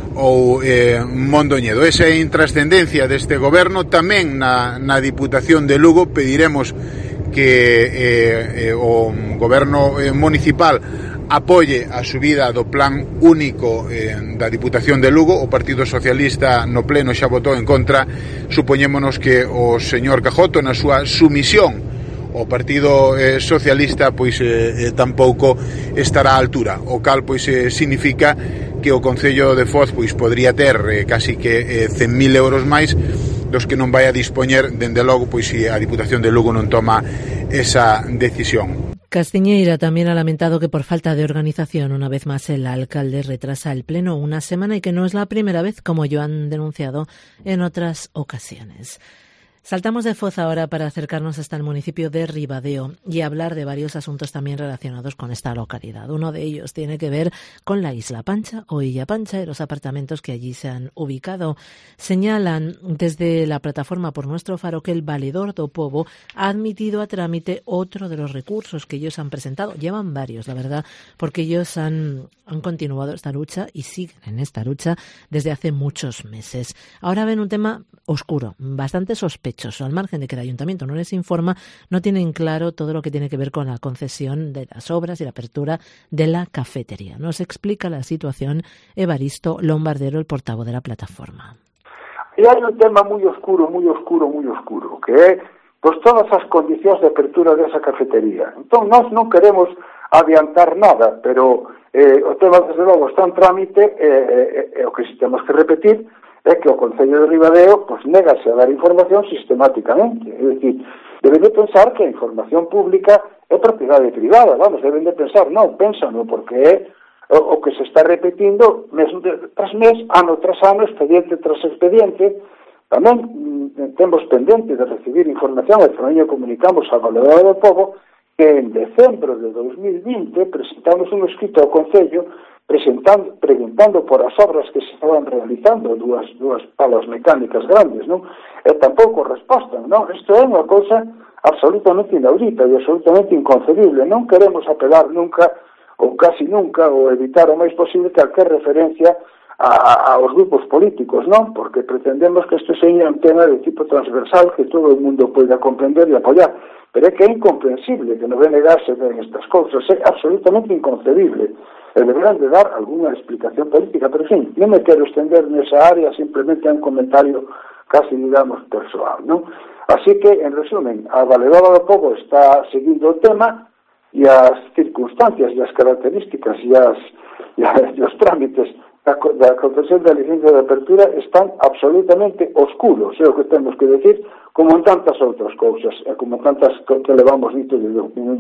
ou eh, Mondoñedo. Esa é a intrascendencia deste goberno. Tamén na, na Diputación de Lugo pediremos que eh, eh, o goberno eh, municipal apoie a subida do plan único eh, da Diputación de Lugo. O Partido Socialista no pleno xa votou en contra. Supoñémonos que o señor Cajoto, na súa sumisión o Partido eh, Socialista, pois eh, eh, tampouco estará á altura, o cal pois eh, significa que o Concello de Foz pois podría ter eh, casi que eh, cen mil euros máis dos que non vai a dispoñer, dende logo, pois se a Diputación de Lugo non toma esa decisión. Castiñeira también ha lamentado que por falta de organización, una vez más, el alcalde retrasa el pleno una semana y que no es la primera vez, como yo han denunciado en otras ocasiones. Saltamos de Foz ahora para acercarnos hasta el municipio de Ribadeo y hablar de varios asuntos también relacionados con esta localidad. Uno de ellos tiene que ver con la Isla Pancha o Illa Pancha y los apartamentos que allí se han ubicado. Señalan desde la plataforma Por Nuestro Faro que el Valedor do Pobo ha admitido a trámite otro de los recursos que ellos han presentado. Llevan varios, la verdad, porque ellos han, han continuado esta lucha y siguen en esta lucha desde hace muchos meses. Ahora ven un tema oscuro, bastante sospechoso. Al margen de que el ayuntamiento no les informa, no tienen claro todo lo que tiene que ver con la concesión de las obras y la apertura de la cafetería. Nos explica la situación Evaristo Lombardero, el portavoz de la plataforma. E hai un tema moi oscuro, moi oscuro, moi oscuro, que é pois todas as condicións de apertura desa cafetería. Entón, nós non queremos adiantar nada, pero eh, o tema, desde logo, está en trámite e eh, eh, eh, o que si temos que repetir é que o Concello de Ribadeo pues, negase a dar información sistemáticamente. É dicir, deben de pensar que a información pública é propiedade privada, vamos, deben de pensar, non, pénsano, porque é o, o que se está repetindo mes tras mes, ano tras ano, expediente tras expediente. Tamén mm, temos pendente de recibir información, e tamén comunicamos ao Valedor do Pobo que en decembro de dos mil vinte presentamos un escrito ao Concello presentando, preguntando por as obras que se estaban realizando, dúas, dúas palas mecánicas grandes, non? E tampouco respostan, non? Isto é unha cousa absolutamente inaudita e absolutamente inconcebible. Non queremos apelar nunca, ou casi nunca, ou evitar o máis posible calquer referencia a, a, aos grupos políticos, non? Porque pretendemos que isto seña un tema de tipo transversal que todo o mundo poida comprender e apoiar. Pero é que é incomprensible que non ve negarse en estas cousas, é absolutamente inconcebible. E deberán de dar alguna explicación política, pero, en fin, non me quero extender nesa área, simplemente é un comentario casi, digamos, persoal, non? Así que, en resumen, a Valedora do Pobo está seguindo o tema e as circunstancias e as características e, as, e, as, e os trámites da, da concesión da licencia de apertura están absolutamente oscuros, é o que temos que decir, como en tantas outras cousas, e como en tantas que levamos dito desde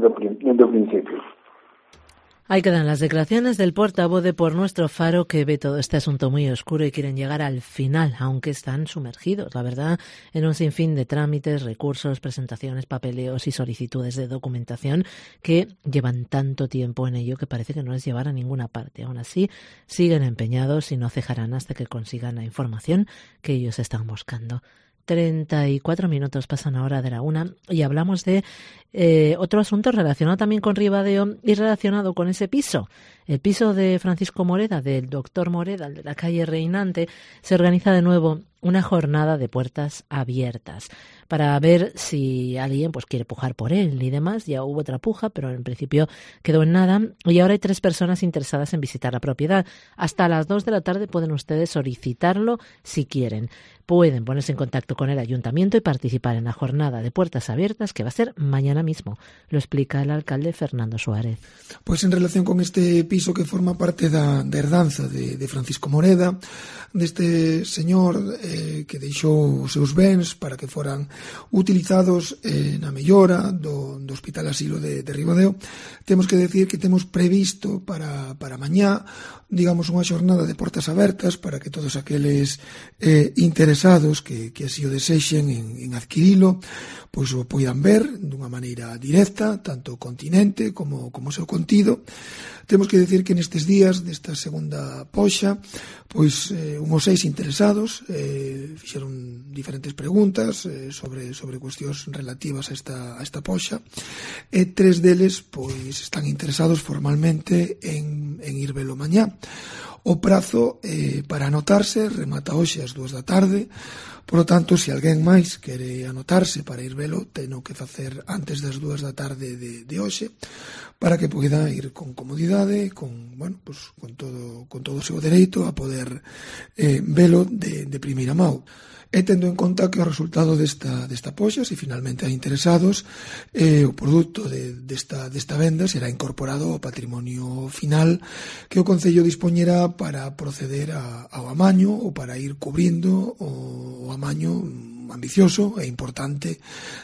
o principio. Ahí quedan las declaraciones del portavoz de Por Nuestro Faro, que ve todo este asunto muy oscuro y quieren llegar al final, aunque están sumergidos, la verdad, en un sinfín de trámites, recursos, presentaciones, papeleos y solicitudes de documentación que llevan tanto tiempo en ello que parece que no les llevará a ninguna parte. Aún así, siguen empeñados y no cejarán hasta que consigan la información que ellos están buscando. treinta y cuatro minutos pasan ahora de la una y hablamos de eh, otro asunto relacionado también con Ribadeo y relacionado con ese piso. El piso de Francisco Moreda, del doctor Moreda, el de la calle Reinante, se organiza de nuevo una jornada de puertas abiertas para ver si alguien pues quiere pujar por él y demás. Ya hubo otra puja, pero en principio quedó en nada y ahora hay tres personas interesadas en visitar la propiedad. Hasta las dos de la tarde pueden ustedes solicitarlo si quieren. Pueden ponerse en contacto con el ayuntamiento y participar en la jornada de puertas abiertas que va a ser mañana mismo. Lo explica el alcalde Fernando Suárez. Pois en relación con este piso que forma parte da, da herdanza de, de Francisco Moreda, deste señor eh, que deixou os seus bens para que foran utilizados eh, na mellora do, do Hospital Asilo de, de Ribadeo, temos que decir que temos previsto para, para mañá, digamos, unha xornada de portas abertas para que todos aqueles eh, interesados que, que así o desexen en, en adquirilo, pois o poidan ver dunha maneira directa, tanto o continente como, como o seu contido. Temos que decir que nestes días desta segunda poxa, pois eh, unhos seis interesados eh, fixeron diferentes preguntas eh, sobre, sobre cuestións relativas a esta, a esta poxa, e tres deles pois están interesados formalmente en, en ir velo mañá. O prazo eh, para anotarse remata hoxe ás dúas da tarde. Por lo tanto, se alguén máis quere anotarse para ir velo, teno que facer antes das dúas da tarde de, de hoxe, para que poida ir con comodidade, con, bueno, pues, con todo con todo o seu dereito a poder eh, velo de, de primeira mão. E tendo en conta que o resultado desta, desta poxa, se finalmente hai interesados, eh, o produto de, desta, desta venda será incorporado ao patrimonio final que o Concello dispoñerá para proceder a, ao amaño ou para ir cubrindo o, o amaño ambicioso e importante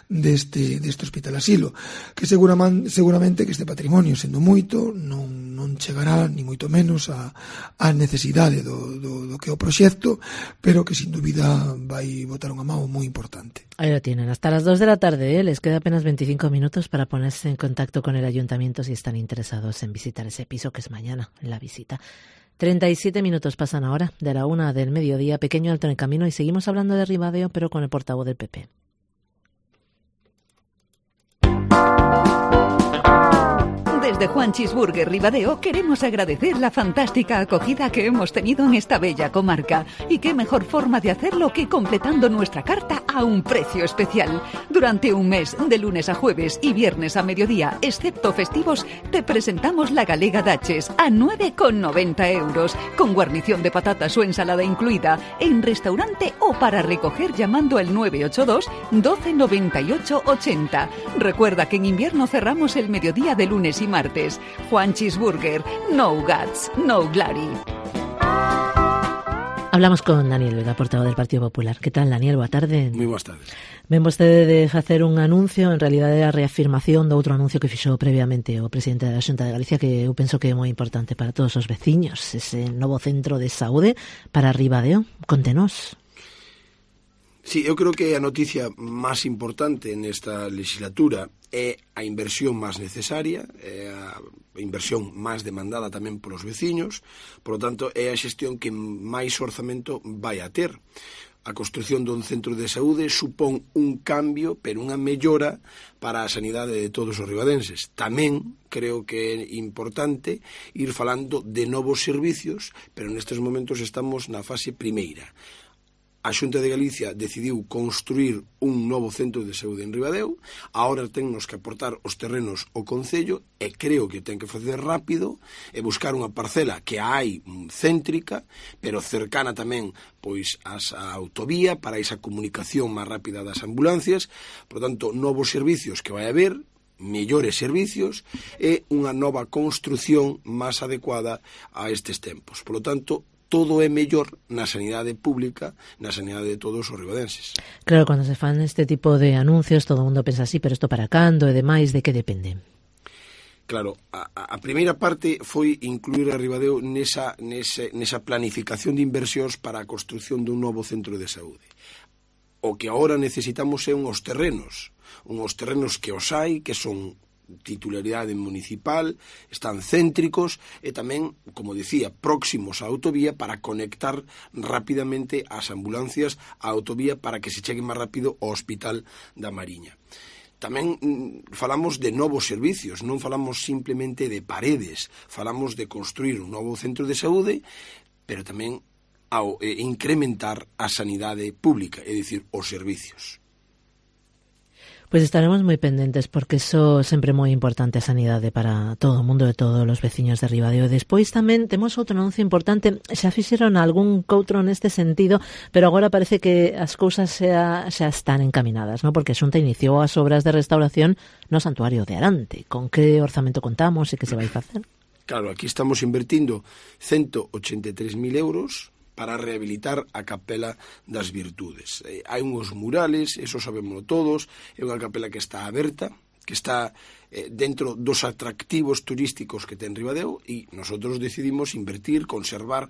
deste, deste Hospital Asilo, que seguramente, seguramente que este patrimonio, sendo moito, non, non chegará ni moito menos a, a necesidade do, do, do que é o proxecto, pero que sin dúbida vai botar unha mão moi importante. Ahí lo tienen, hasta las dos de la tarde, ¿eh? Les queda apenas veinticinco minutos para ponerse en contacto con el ayuntamiento si están interesados en visitar ese piso, que es mañana la visita. treinta y siete minutos pasan ahora de la una del mediodía, pequeño alto en el camino, y seguimos hablando de Ribadeo, pero con el portavoz del P P. Desde Juanchis Burger Ribadeo queremos agradecer la fantástica acogida que hemos tenido en esta bella comarca. Y qué mejor forma de hacerlo que completando nuestra carta a un precio especial. Durante un mes, de lunes a jueves y viernes a mediodía, excepto festivos, te presentamos la Galega Daches a nueve con noventa euros, con guarnición de patatas o ensalada incluida, en restaurante o para recoger llamando al nueve ocho dos, doce noventa y ocho ochenta. Recuerda que en invierno cerramos el mediodía de lunes y martes. Juanchis Burger, no guts, no glory. Hablamos con Daniel Vega, portavoz del Partido Popular. Que tal, Daniel? Boa tarde. Moi boas tardes. Ven vostede de facer un anuncio, en realidade a reafirmación do outro anuncio que fixou previamente o presidente da Xunta de Galicia, que eu penso que é moi importante para todos os veciños, ese novo centro de saúde para Ribadeo. Contenos. Sí, eu creo que a noticia máis importante nesta legislatura é a inversión máis necesaria, é a inversión máis demandada tamén polos veciños, por lo tanto é a xestión que máis orzamento vai a ter. A construción dun centro de saúde supón un cambio, pero unha mellora para a sanidade de todos os ribadenses. Tamén creo que é importante ir falando de novos servicios, pero nestes momentos estamos na fase primeira. A Xunta de Galicia decidiu construir un novo centro de saúde en Ribadeo, agora tennos que aportar os terrenos ao Concello, e creo que ten que facer rápido e buscar unha parcela que hai céntrica, pero cercana tamén pois ás a autovía para esa comunicación máis rápida das ambulancias. Por tanto, novos servicios que vai haber, mellores servicios e unha nova construción máis adecuada a estes tempos. Por lo tanto, todo é mellor na sanidade pública, na sanidade de todos os ribadenses. Claro, cando se fan este tipo de anuncios, todo o mundo pensa así, pero isto para cando e demais, de que depende? Claro, a, a primeira parte foi incluir a Ribadeo nesa, nesa, nesa planificación de inversións para a construción dun novo centro de saúde. O que agora necesitamos é unhos terrenos, unhos terrenos que os hai, que son titularidade municipal, están céntricos e tamén, como decía, próximos á autovía para conectar rapidamente as ambulancias á autovía para que se chegue máis rápido ao Hospital da Mariña. Tamén mm, falamos de novos servicios, non falamos simplemente de paredes, falamos de construir un novo centro de saúde, pero tamén ao eh, incrementar a sanidade pública, é dicir, os servicios. Pois estaremos moi pendentes porque iso sempre moi importante a sanidade para todo o mundo e todos os veciños de Ribadeo. Despois tamén temos outro anuncio importante, xa fixeron algún coutro neste sentido, pero agora parece que as cousas xa, xa están encaminadas, ¿no? Porque a Xunta iniciou as obras de restauración no Santuario de Arante. Con que orzamento contamos e que se vai facer? Claro, aquí estamos invertindo ciento ochenta e tres mil euros para rehabilitar a Capela das Virtudes. Eh, hai uns murales, eso sabémoslo todos, é unha capela que está aberta, que está eh, dentro dos atractivos turísticos que ten Ribadeo, e nosotros decidimos invertir, conservar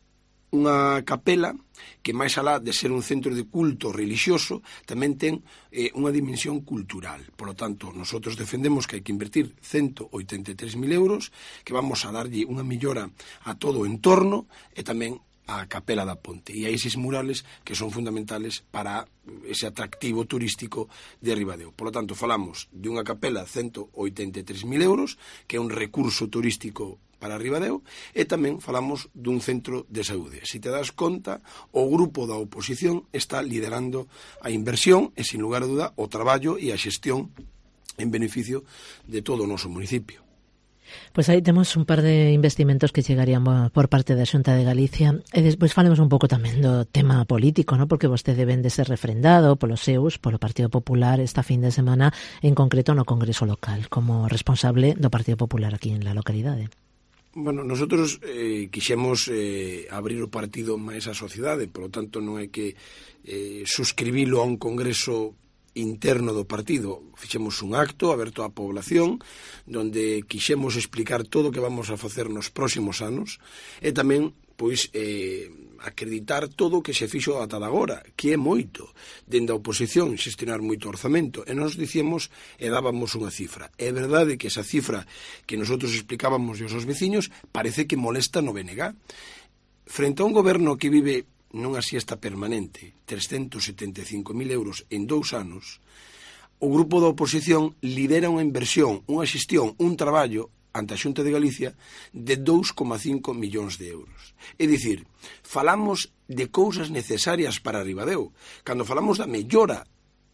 unha capela que, máis alá de ser un centro de culto religioso, tamén ten eh, unha dimensión cultural. Por lo tanto, nosotros defendemos que hai que invertir ciento oitenta e tres mil euros, que vamos a darlle unha millora a todo o entorno e tamén a Capela da Ponte, e a eses murales que son fundamentales para ese atractivo turístico de Ribadeo. Por lo tanto, falamos de unha capela ciento oitenta e tres mil euros, que é un recurso turístico para Ribadeo, e tamén falamos dun centro de saúde. Se te das conta, o grupo da oposición está liderando a inversión e, sin lugar a duda, o traballo e a xestión en beneficio de todo o noso municipio. Pois aí temos un par de investimentos que chegarían por parte da Xunta de Galicia e despois falemos un pouco tamén do tema político, ¿no? Porque vostede ven de ser refrendado polos seus, polo Partido Popular esta fin de semana, en concreto no Congreso Local, como responsable do Partido Popular aquí en la localidade. Bueno, nosotros eh, quixemos eh, abrir o partido máis á sociedade, por lo tanto non hai que eh, suscribilo a un congreso interno do partido. Fixemos un acto aberto á población donde quixemos explicar todo o que vamos a facer nos próximos anos e tamén pois eh, acreditar todo o que se fixo ata agora, que é moito. Dende a oposición xestionar moito orzamento e nos dicíamos e dábamos unha cifra. É verdade que esa cifra que nosotros explicábamos aos nosos veciños parece que molesta no B N G. Frente a un goberno que vive nunha siesta permanente, trescentos setenta e cinco mil euros en dous anos, o grupo da oposición lidera unha inversión, unha xestión, un traballo ante a Xunta de Galicia de dous coma cinco millóns de euros. É dicir, falamos de cousas necesarias para Ribadeo, cando falamos da mellora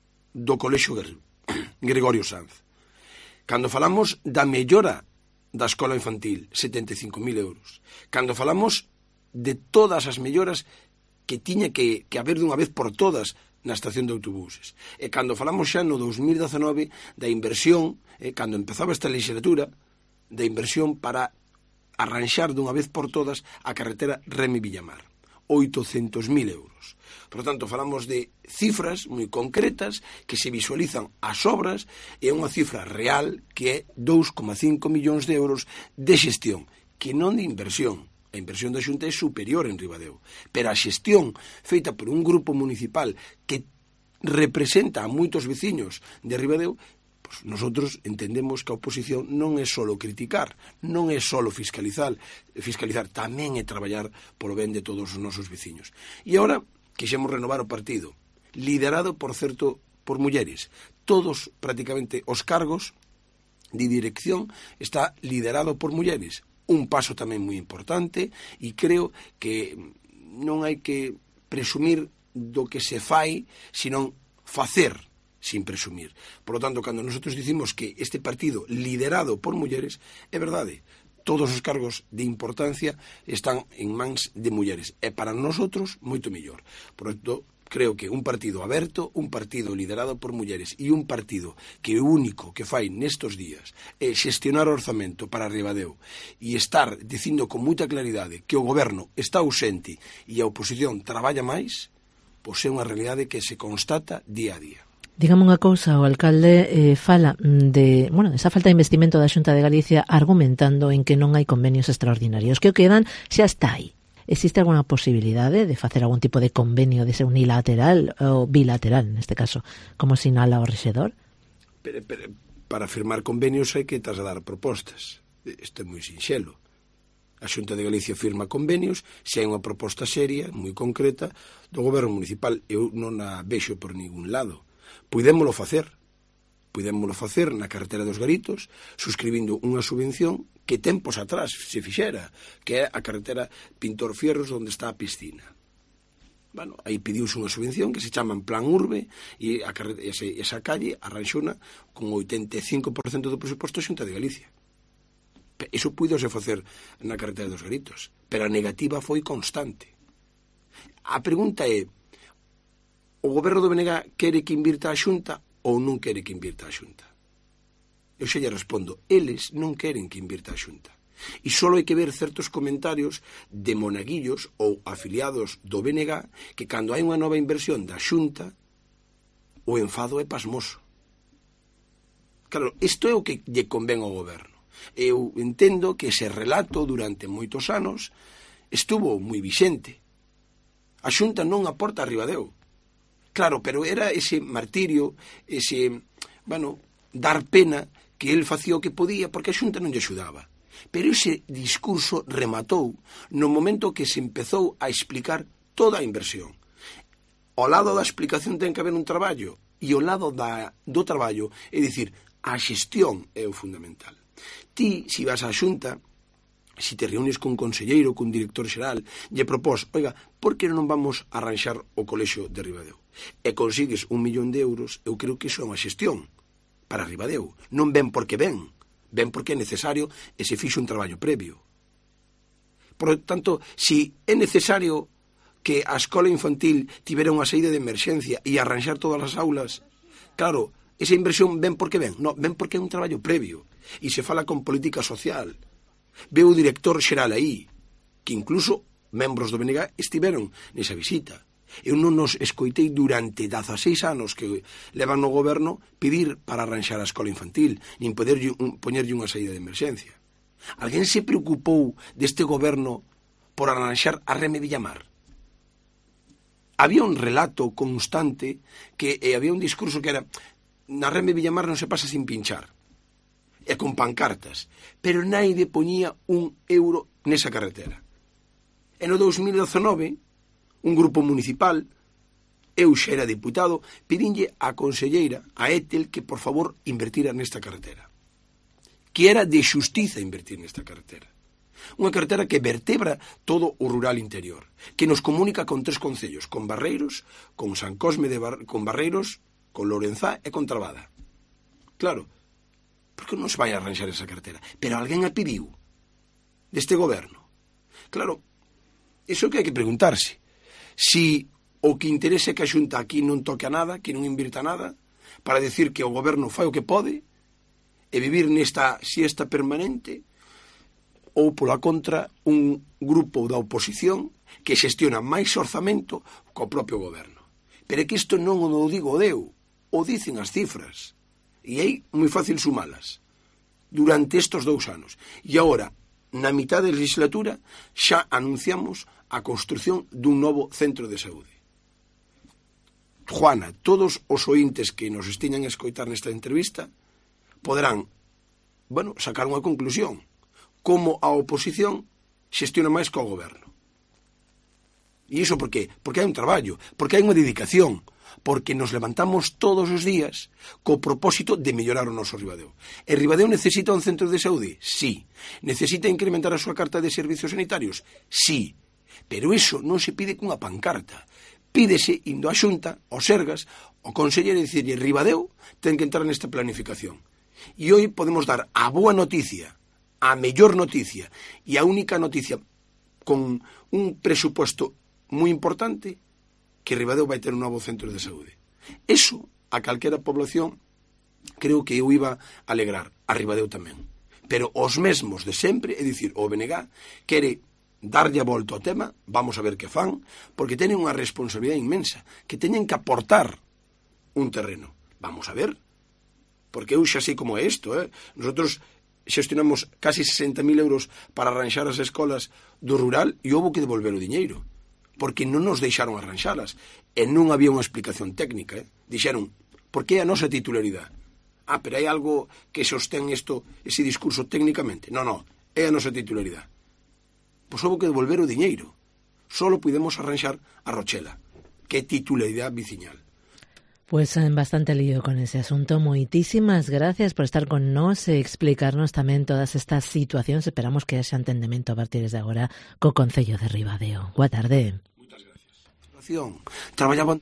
do Colexio Gregorio Sanz, cando falamos da mellora da escola infantil, setenta e cinco mil euros, cando falamos de todas as melloras que tiña que, que haber dunha vez por todas na estación de autobuses. E cando falamos xa no dous mil dezanove da inversión, eh, cando empezaba esta legislatura, da inversión para arranxar dunha vez por todas a carretera Remy-Villamar, oitocentos mil euros. Por tanto, falamos de cifras moi concretas que se visualizan as obras e unha cifra real que é dous coma cinco millóns de euros de xestión, que non de inversión. A inversión da Xunta é superior en Ribadeo, pero a xestión feita por un grupo municipal que representa a moitos veciños de Ribadeo, pues nosotros entendemos que a oposición non é solo criticar, non é solo fiscalizar, fiscalizar, tamén é traballar polo ben de todos os nosos veciños. E agora quixemos renovar o partido, liderado, por certo, por mulleres. Todos, prácticamente, os cargos de dirección está liderado por mulleres. Un paso tamén moi importante e creo que non hai que presumir do que se fai, senón facer sin presumir. Por lo tanto, cando nosotros dicimos que este partido liderado por mulleres, é verdade, todos os cargos de importancia están en mans de mulleres e para nosotros moito mellor. Por lo tanto, creo que un partido aberto, un partido liderado por mulleres e un partido que o único que fai nestos días é xestionar o orzamento para Ribadeo e estar dicindo con moita claridade que o goberno está ausente e a oposición traballa máis, pois é unha realidade que se constata día a día. Dígame unha cousa, o alcalde eh, fala de, bueno, esa falta de investimento da Xunta de Galicia argumentando en que non hai convenios extraordinarios, que o quedan xa está aí. Existe alguna posibilidade de facer algún tipo de convenio de ser unilateral ou bilateral, neste caso, como sinala o rexedor? Pero, pero, para firmar convenios hai que trasladar propostas. Isto é moi sinxelo. A Xunta de Galicia firma convenios, se hai unha proposta seria, moi concreta, do goberno municipal. Eu non a vexo por ningún lado. Podémolo facer. Podémolo facer na carretera dos Garitos, suscribindo unha subvención que tempos atrás se fixera, que é a carretera Pintor Fierros, onde está a piscina. Bueno, aí pediuse unha subvención que se chama en Plan Urbe, e a carretera, esa, esa calle arranxona con oitenta e cinco por cento do presuposto Xunta de Galicia. Iso puidose facer na carretera dos Garitos, pero a negativa foi constante. A pregunta é, o goberno do B N G quere que invirta a Xunta ou non quere que invirta a Xunta? Eu xa lle respondo, eles non queren que invirta a Xunta. E só hai que ver certos comentarios de monaguillos ou afiliados do B N G que cando hai unha nova inversión da Xunta, o enfado é pasmoso. Claro, isto é o que lle convén ao goberno. Eu entendo que ese relato durante moitos anos estuvo moi vixente. A Xunta non aporta a Ribadeo. Claro, pero era ese martirio, ese, bueno, dar pena que el facía o que podía porque a Xunta non lle axudaba. Pero ese discurso rematou no momento que se empezou a explicar toda a inversión. Ao lado da explicación ten que haber un traballo e ao lado da, do traballo, é dicir, a xestión é o fundamental. Ti, se vas á Xunta, se te reúnes cun conselleiro, cun director xeral, lle propós, oiga, por que non vamos a arranxar o colexio de Ribadeo? E consigues un millón de euros, eu creo que iso é unha xestión para Ribadeo. Non ven porque ven, ven porque é necesario e se fixo un traballo previo. Por tanto, se é necesario que a escola infantil tivera unha saída de emerxencia e arranxar todas as aulas, claro, esa inversión ven porque ven, non, ven porque é un traballo previo e se fala con política social. Ve o director xeral aí, que incluso membros do B N G estiveron nesa visita. Eu non nos escoitei durante dezaseis anos que levan no goberno pedir para arranxar a escola infantil, nin poder poñerlle unha saída de emerxencia. Alguén se preocupou deste goberno por arranxar a Reme Villamar? Había un relato constante que e había un discurso que era na Reme Villamar non se pasa sin pinchar e con pancartas, pero naide poñía un euro nesa carretera. E no dous mil dezanove, un grupo municipal, eu xa era diputado, pedinlle á conselleira, a Etel, que por favor invertira nesta carretera. Que era de xustiza invertir nesta carretera. Unha carretera que vertebra todo o rural interior, que nos comunica con tres concellos, con Barreiros, con San Cosme de Bar... con Barreiros, con Lorenzá e con Trabada. Claro, por que non se vai a arranxar esa carretera? Pero alguén a pediu deste goberno. Claro, iso que hai que preguntarse. Si o que interese que a Xunta aquí non toque a nada, que non invirta nada, para decir que o goberno fai o que pode e vivir nesta siesta permanente, ou pola contra un grupo da oposición que xestiona máis orzamento co propio goberno. Pero é que isto non o digo eu, o dicen as cifras. E aí moi fácil sumalas durante estes dous anos. E agora, na mitad da legislatura, xa anunciamos a construción dun novo centro de saúde. Juana, todos os ointes que nos esteñan a escoitar nesta entrevista poderán, bueno, sacar unha conclusión. Como a oposición xestiona máis que o goberno. E iso por qué? Porque hai un traballo, porque hai unha dedicación, porque nos levantamos todos os días co propósito de mellorar o noso Ribadeo. E Ribadeo necesita un centro de saúde? Sí. Necesita incrementar a súa carta de servicios sanitarios? Sí. Pero iso non se pide cunha pancarta. Pídese indo á Xunta, aos Sergas, ao conselleiro e dicirlle Ribadeo ten que entrar nesta planificación. E hoy podemos dar a boa noticia, a mellor noticia e a única noticia con un presupuesto moi importante que Ribadeo vai ter un novo centro de saúde. Eso, a calquera población, creo que eu iba a alegrar, a Ribadeo tamén. Pero os mesmos de sempre, é dicir, o B N G quere darlle a volta ao tema, vamos a ver que fan, porque teñen unha responsabilidade inmensa, que teñen que aportar un terreno. Vamos a ver, porque eu xa sei como é isto, eh? Nosotros xestionamos casi sesenta mil euros para arranxar as escolas do rural e houve que devolver o diñeiro, porque non nos deixaron arranxalas, e non había unha explicación técnica, eh? Dixeron, por que a nosa titularidade? Ah, pero hai algo que sostén isto, ese discurso técnicamente. Non, non, é a nosa titularidade. Pois houve que devolver o diñeiro. Solo pudemos arranxar a Rochela, que é titularidade viciñal. Pues en bastante lío con ese asunto. Moitísimas gracias por estar con nos e explicarnos tamén todas estas situacións. Esperamos que haxa entendemento a partir de agora co Concello de Ribadeo. Boa tarde. Moitas gracias. Traballaban...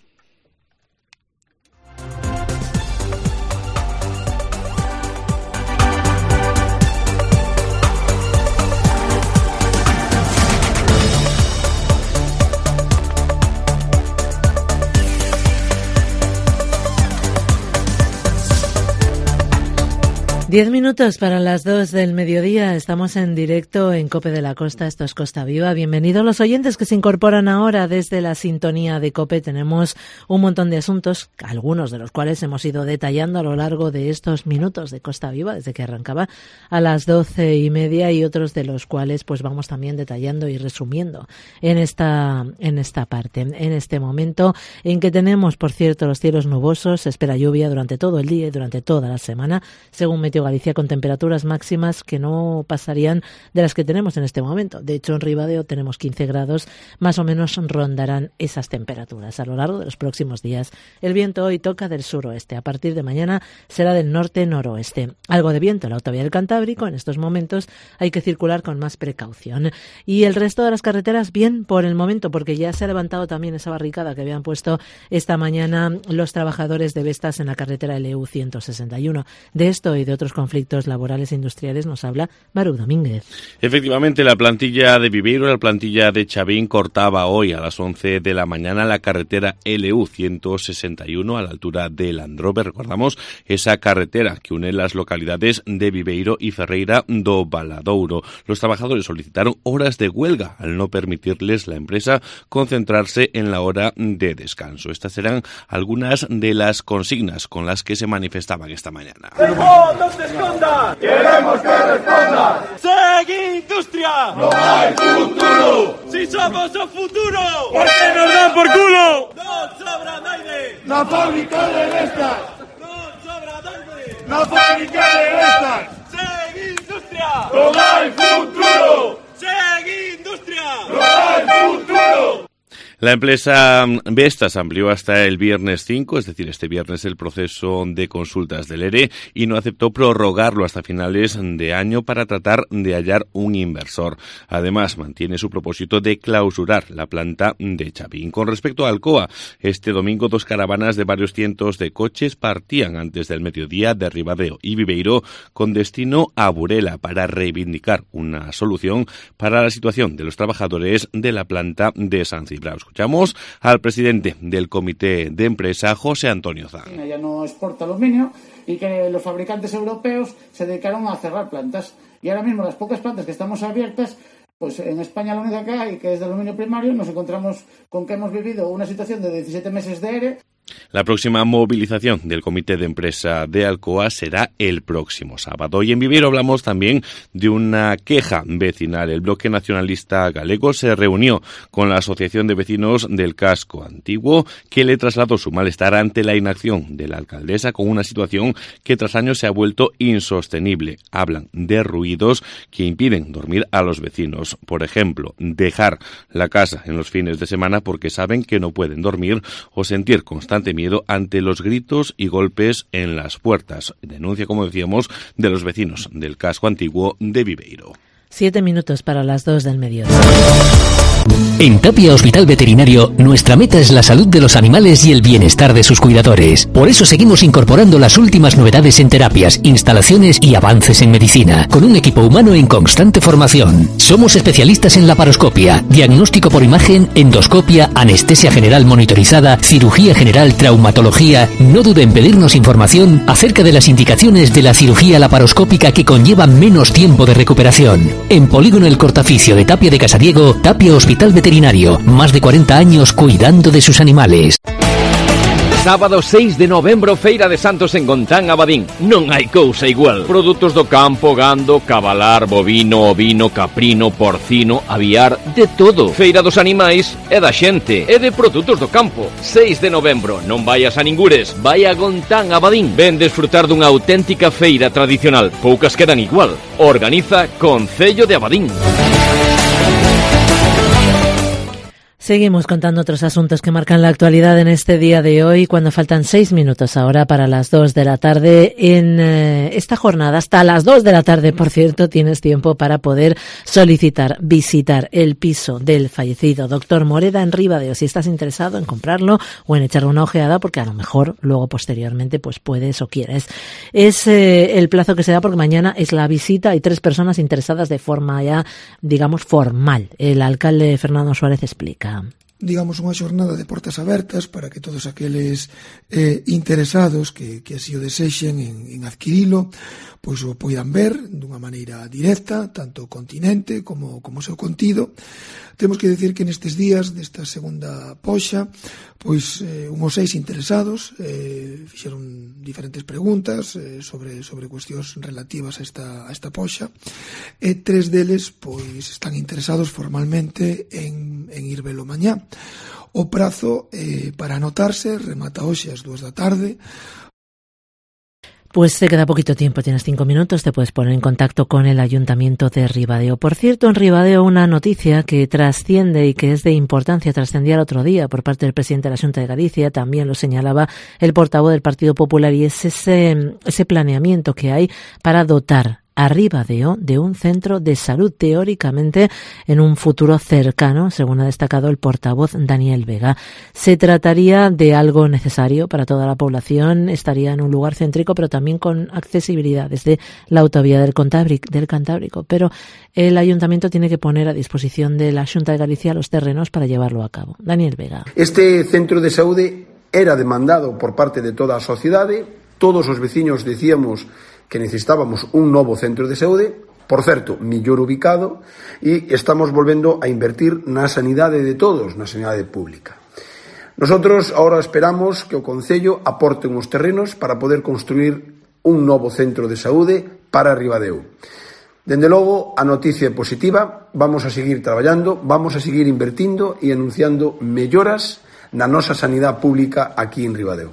Diez minutos para las dos del mediodía. Estamos en directo en COPE de la Costa. Esto es Costa Viva. Bienvenidos los oyentes que se incorporan ahora desde la sintonía de COPE. Tenemos un montón de asuntos, algunos de los cuales hemos ido detallando a lo largo de estos minutos de Costa Viva, desde que arrancaba a las doce y media, y otros de los cuales pues vamos también detallando y resumiendo en esta, en esta parte. En este momento en que tenemos, por cierto, los cielos nubosos, se espera lluvia durante todo el día y durante toda la semana, según Meteo Galicia, con temperaturas máximas que no pasarían de las que tenemos en este momento. De hecho, en Ribadeo tenemos quince grados, más o menos rondarán esas temperaturas a lo largo de los próximos días. El viento hoy toca del suroeste, a partir de mañana será del norte-noroeste. Algo de viento en la autovía del Cantábrico, en estos momentos hay que circular con más precaución. Y el resto de las carreteras, bien por el momento, porque ya se ha levantado también esa barricada que habían puesto esta mañana los trabajadores de Vestas en la carretera L U ciento sesenta y uno. De esto y de otros conflictos laborales e industriales nos habla Maru Domínguez. Efectivamente, la plantilla de Viveiro, la plantilla de Chavín, cortaba hoy a las once de la mañana la carretera L U ciento sesenta y uno a la altura de Landrobe. Recordamos esa carretera que une las localidades de Viveiro y Ferreira do Valadouro. Los trabajadores solicitaron horas de huelga al no permitirles la empresa concentrarse en la hora de descanso. Estas serán algunas de las consignas con las que se manifestaban esta mañana. Esconda. Queremos que responda. ¡Segui industria! ¡No hay futuro! ¡Si somos el futuro! ¿Por qué nos dan por culo? ¡No sobra nadie! ¡La fábrica de Vestas! ¡No sobra nadie! ¡La fábrica de Vestas! ¡Segui industria! ¡No hay futuro! ¡Segui industria! ¡No hay futuro! La empresa Vestas amplió hasta el viernes cinco, es decir, este viernes, el proceso de consultas del E R E y no aceptó prorrogarlo hasta finales de año para tratar de hallar un inversor. Además, mantiene su propósito de clausurar la planta de Chavín. Con respecto a Alcoa, este domingo dos caravanas de varios cientos de coches partían antes del mediodía de Ribadeo y Viveiro con destino a Burela para reivindicar una solución para la situación de los trabajadores de la planta de San Cibrao. Escuchamos al presidente del comité de empresa, José Antonio Zan. Ya no exporta aluminio y que los fabricantes europeos se dedicaron a cerrar plantas. Y ahora mismo las pocas plantas que estamos abiertas, pues en España la única que hay, que es de aluminio primario, nos encontramos con que hemos vivido una situación de diecisiete meses de E R E. La próxima movilización del comité de empresa de Alcoa será el próximo sábado. Y en Viveiro hablamos también de una queja vecinal. El Bloque Nacionalista Galego se reunió con la Asociación de Vecinos del Casco Antiguo, que le trasladó su malestar ante la inacción de la alcaldesa con una situación que tras años se ha vuelto insostenible. Hablan de ruidos que impiden dormir a los vecinos. Por ejemplo, dejar la casa en los fines de semana porque saben que no pueden dormir o sentir constantemente miedo ante los gritos y golpes en las puertas. Denuncia, como decíamos, de los vecinos del casco antiguo de Viveiro. Siete minutos para las dos del mediodía. En Tapia Hospital Veterinario, nuestra meta es la salud de los animales y el bienestar de sus cuidadores. Por eso seguimos incorporando las últimas novedades en terapias, instalaciones y avances en medicina, con un equipo humano en constante formación. Somos especialistas en laparoscopia, diagnóstico por imagen, endoscopia, anestesia general monitorizada, cirugía general, traumatología. No dude en pedirnos información acerca de las indicaciones de la cirugía laparoscópica que conlleva menos tiempo de recuperación. En Polígono El Cortaficio de Tapia de Casariego, Tapia Hospital Veterinario, más de cuarenta años cuidando de sus animales. Sábado seis de novembro, Feira de Santos en Gontán, Abadín. Non hai cousa igual. Produtos do campo, gando, cabalar, bovino, ovino, caprino, porcino, aviar, de todo. Feira dos animais e da xente. E de produtos do campo. seis de novembro, non vayas a ningures, vai a Gontán, Abadín. Ven desfrutar dunha auténtica feira tradicional. Poucas quedan igual. Organiza Concello de Abadín. Seguimos contando otros asuntos que marcan la actualidad en este día de hoy, cuando faltan seis minutos ahora para las dos de la tarde. En eh, esta jornada, hasta las dos de la tarde, por cierto, tienes tiempo para poder solicitar, visitar el piso del fallecido doctor Moreda en Ribadeo, si estás interesado en comprarlo o en echarle una ojeada, porque a lo mejor luego posteriormente pues puedes o quieres. Es eh, el plazo que se da porque mañana es la visita. Hay tres personas interesadas de forma ya, digamos, formal. El alcalde Fernando Suárez explica. Digamos, unha xornada de portas abertas para que todos aqueles eh, interesados que, que así o desexen en, en adquirilo, pois o poidan ver dunha maneira directa, tanto o continente como, como o seu contido. Temos que decir que nestes días desta segunda poxa, pois eh, unhos seis interesados eh, fixeron diferentes preguntas eh, sobre, sobre cuestións relativas a esta, a esta poxa, e tres deles pois están interesados formalmente en, en ir velo mañá. O prazo eh, para anotarse remata hoxe ás dúas da tarde. Pues te queda poquito tiempo, tienes cinco minutos, te puedes poner en contacto con el Ayuntamiento de Ribadeo. Por cierto, en Ribadeo una noticia que trasciende y que es de importancia, trascendía el otro día por parte del presidente de la Xunta de Galicia, también lo señalaba el portavoz del Partido Popular, y es ese, ese planeamiento que hay para dotar a Ribadeo de un centro de salud, teóricamente en un futuro cercano, según ha destacado el portavoz Daniel Vega. Se trataría de algo necesario para toda la población, estaría en un lugar céntrico, pero también con accesibilidad desde la autovía del Cantábrico, del Cantábrico. Pero el Ayuntamiento tiene que poner a disposición de la Xunta de Galicia los terrenos para llevarlo a cabo. Daniel Vega. Este centro de saúde era demandado por parte de toda a sociedade. Todos os veciños decíamos que necesitábamos un novo centro de saúde, por certo, mellor ubicado, e estamos volvendo a invertir na sanidade de todos, na sanidade pública. Nosotros ahora esperamos que o Concello aporte uns terrenos para poder construir un novo centro de saúde para Ribadeo. Dende logo, a noticia é positiva, vamos a seguir traballando, vamos a seguir invertindo e anunciando melloras na nosa sanidade pública aquí en Ribadeo.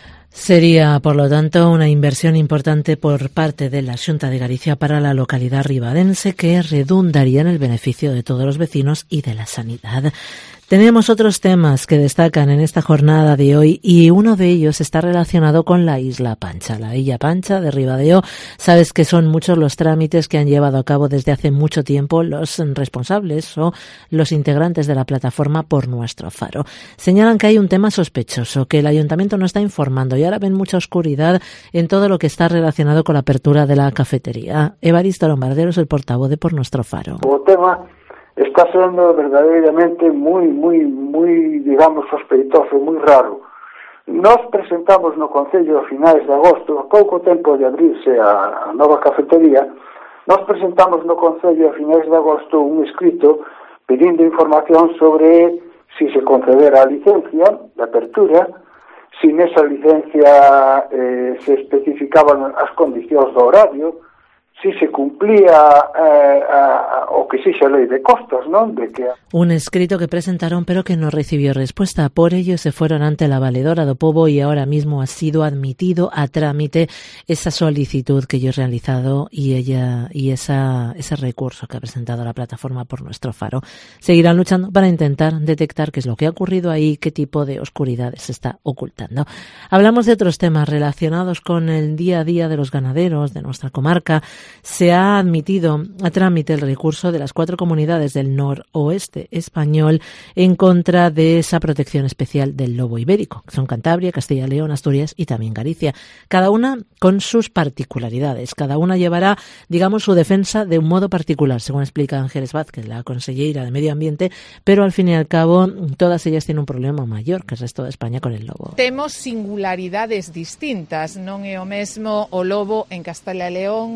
Sería, por lo tanto, una inversión importante por parte de la Xunta de Galicia para la localidad ribadense, que redundaría en el beneficio de todos los vecinos y de la sanidad. Tenemos otros temas que destacan en esta jornada de hoy, y uno de ellos está relacionado con la Isla Pancha, la Illa Pancha de Ribadeo. Sabes que son muchos los trámites que han llevado a cabo desde hace mucho tiempo los responsables o los integrantes de la plataforma Por Nuestro Faro. Señalan que hay un tema sospechoso, que el Ayuntamiento no está informando, y ahora ven mucha oscuridad en todo lo que está relacionado con la apertura de la cafetería. Evaristo Lombardero es el portavoz de Por Nuestro Faro. O tema está sendo verdadeiramente moi, moi, moi, digamos, sospeitoso, moi raro. Nos presentamos no Concello a finais de agosto, a pouco tempo de abrirse a, a nova cafetería, nos presentamos no Concello a finais de agosto un escrito pedindo información sobre si se concedera a licencia de apertura, si nesa licencia eh, se especificaban as condicións do horario, si se cumplía eh, a, a, o que si xa lei de costos, non? De que... Un escrito que presentaron pero que no recibió respuesta. Por ello se fueron ante la valedora do Pobo, y ahora mismo ha sido admitido a trámite esa solicitud que yo he realizado y ella y esa ese recurso que ha presentado la plataforma Por Nuestro Faro. Seguirán luchando para intentar detectar qué es lo que ha ocurrido ahí, qué tipo de oscuridad se está ocultando. Hablamos de otros temas relacionados con el día a día de los ganaderos de nuestra comarca. Se ha admitido a trámite el recurso de las cuatro comunidades del noroeste español en contra de esa protección especial del lobo ibérico, que son Cantabria, Castilla y León, Asturias y también Galicia. Cada una con sus particularidades. Cada una llevará, digamos, su defensa de un modo particular, según explica Ángeles Vázquez, la consellera de Medio Ambiente, pero al fin y al cabo todas ellas tienen un problema mayor que el resto de España con el lobo. Temos singularidades distintas, non é o mesmo o lobo en Castilla y León que o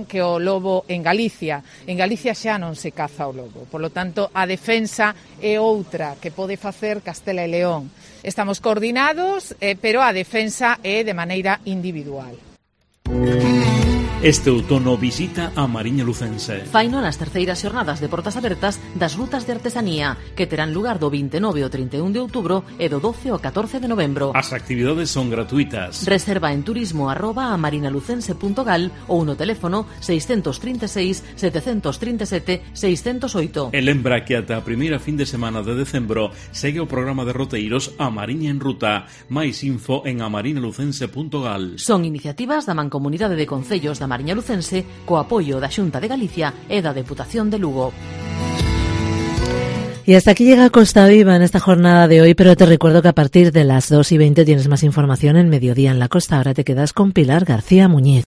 lobo en Galicia. En Galicia xa non se caza o lobo. Por lo tanto, a defensa é outra que pode facer Castela e León. Estamos coordinados, eh, pero a defensa é de maneira individual. Este outono visita a Mariña Lucense. Faino nas terceiras xornadas de portas abertas das rutas de artesanía, que terán lugar do vinte e nove ao trinta e un de outubro e do doce ao catorce de novembro. As actividades son gratuitas. Reserva en turismo arroba amarinalucense punto gal ou no teléfono seiscentos trinta e seis, setecentos trinta e sete, seiscentos oito. E lembra que ata a primeira fin de semana de decembro segue o programa de roteiros A Mariña en Ruta. Mais info en amarinalucense punto gal. Son iniciativas da Mancomunidade de Concellos da Mariña Lucense co apoio da Xunta de Galicia e da Deputación de Lugo. Y hasta aquí llega Costa Viva en esta jornada de hoy, pero te recuerdo que a partir de las dos y veinte tienes más información en Mediodía en la Costa. Ahora te quedas con Pilar García Muñiz.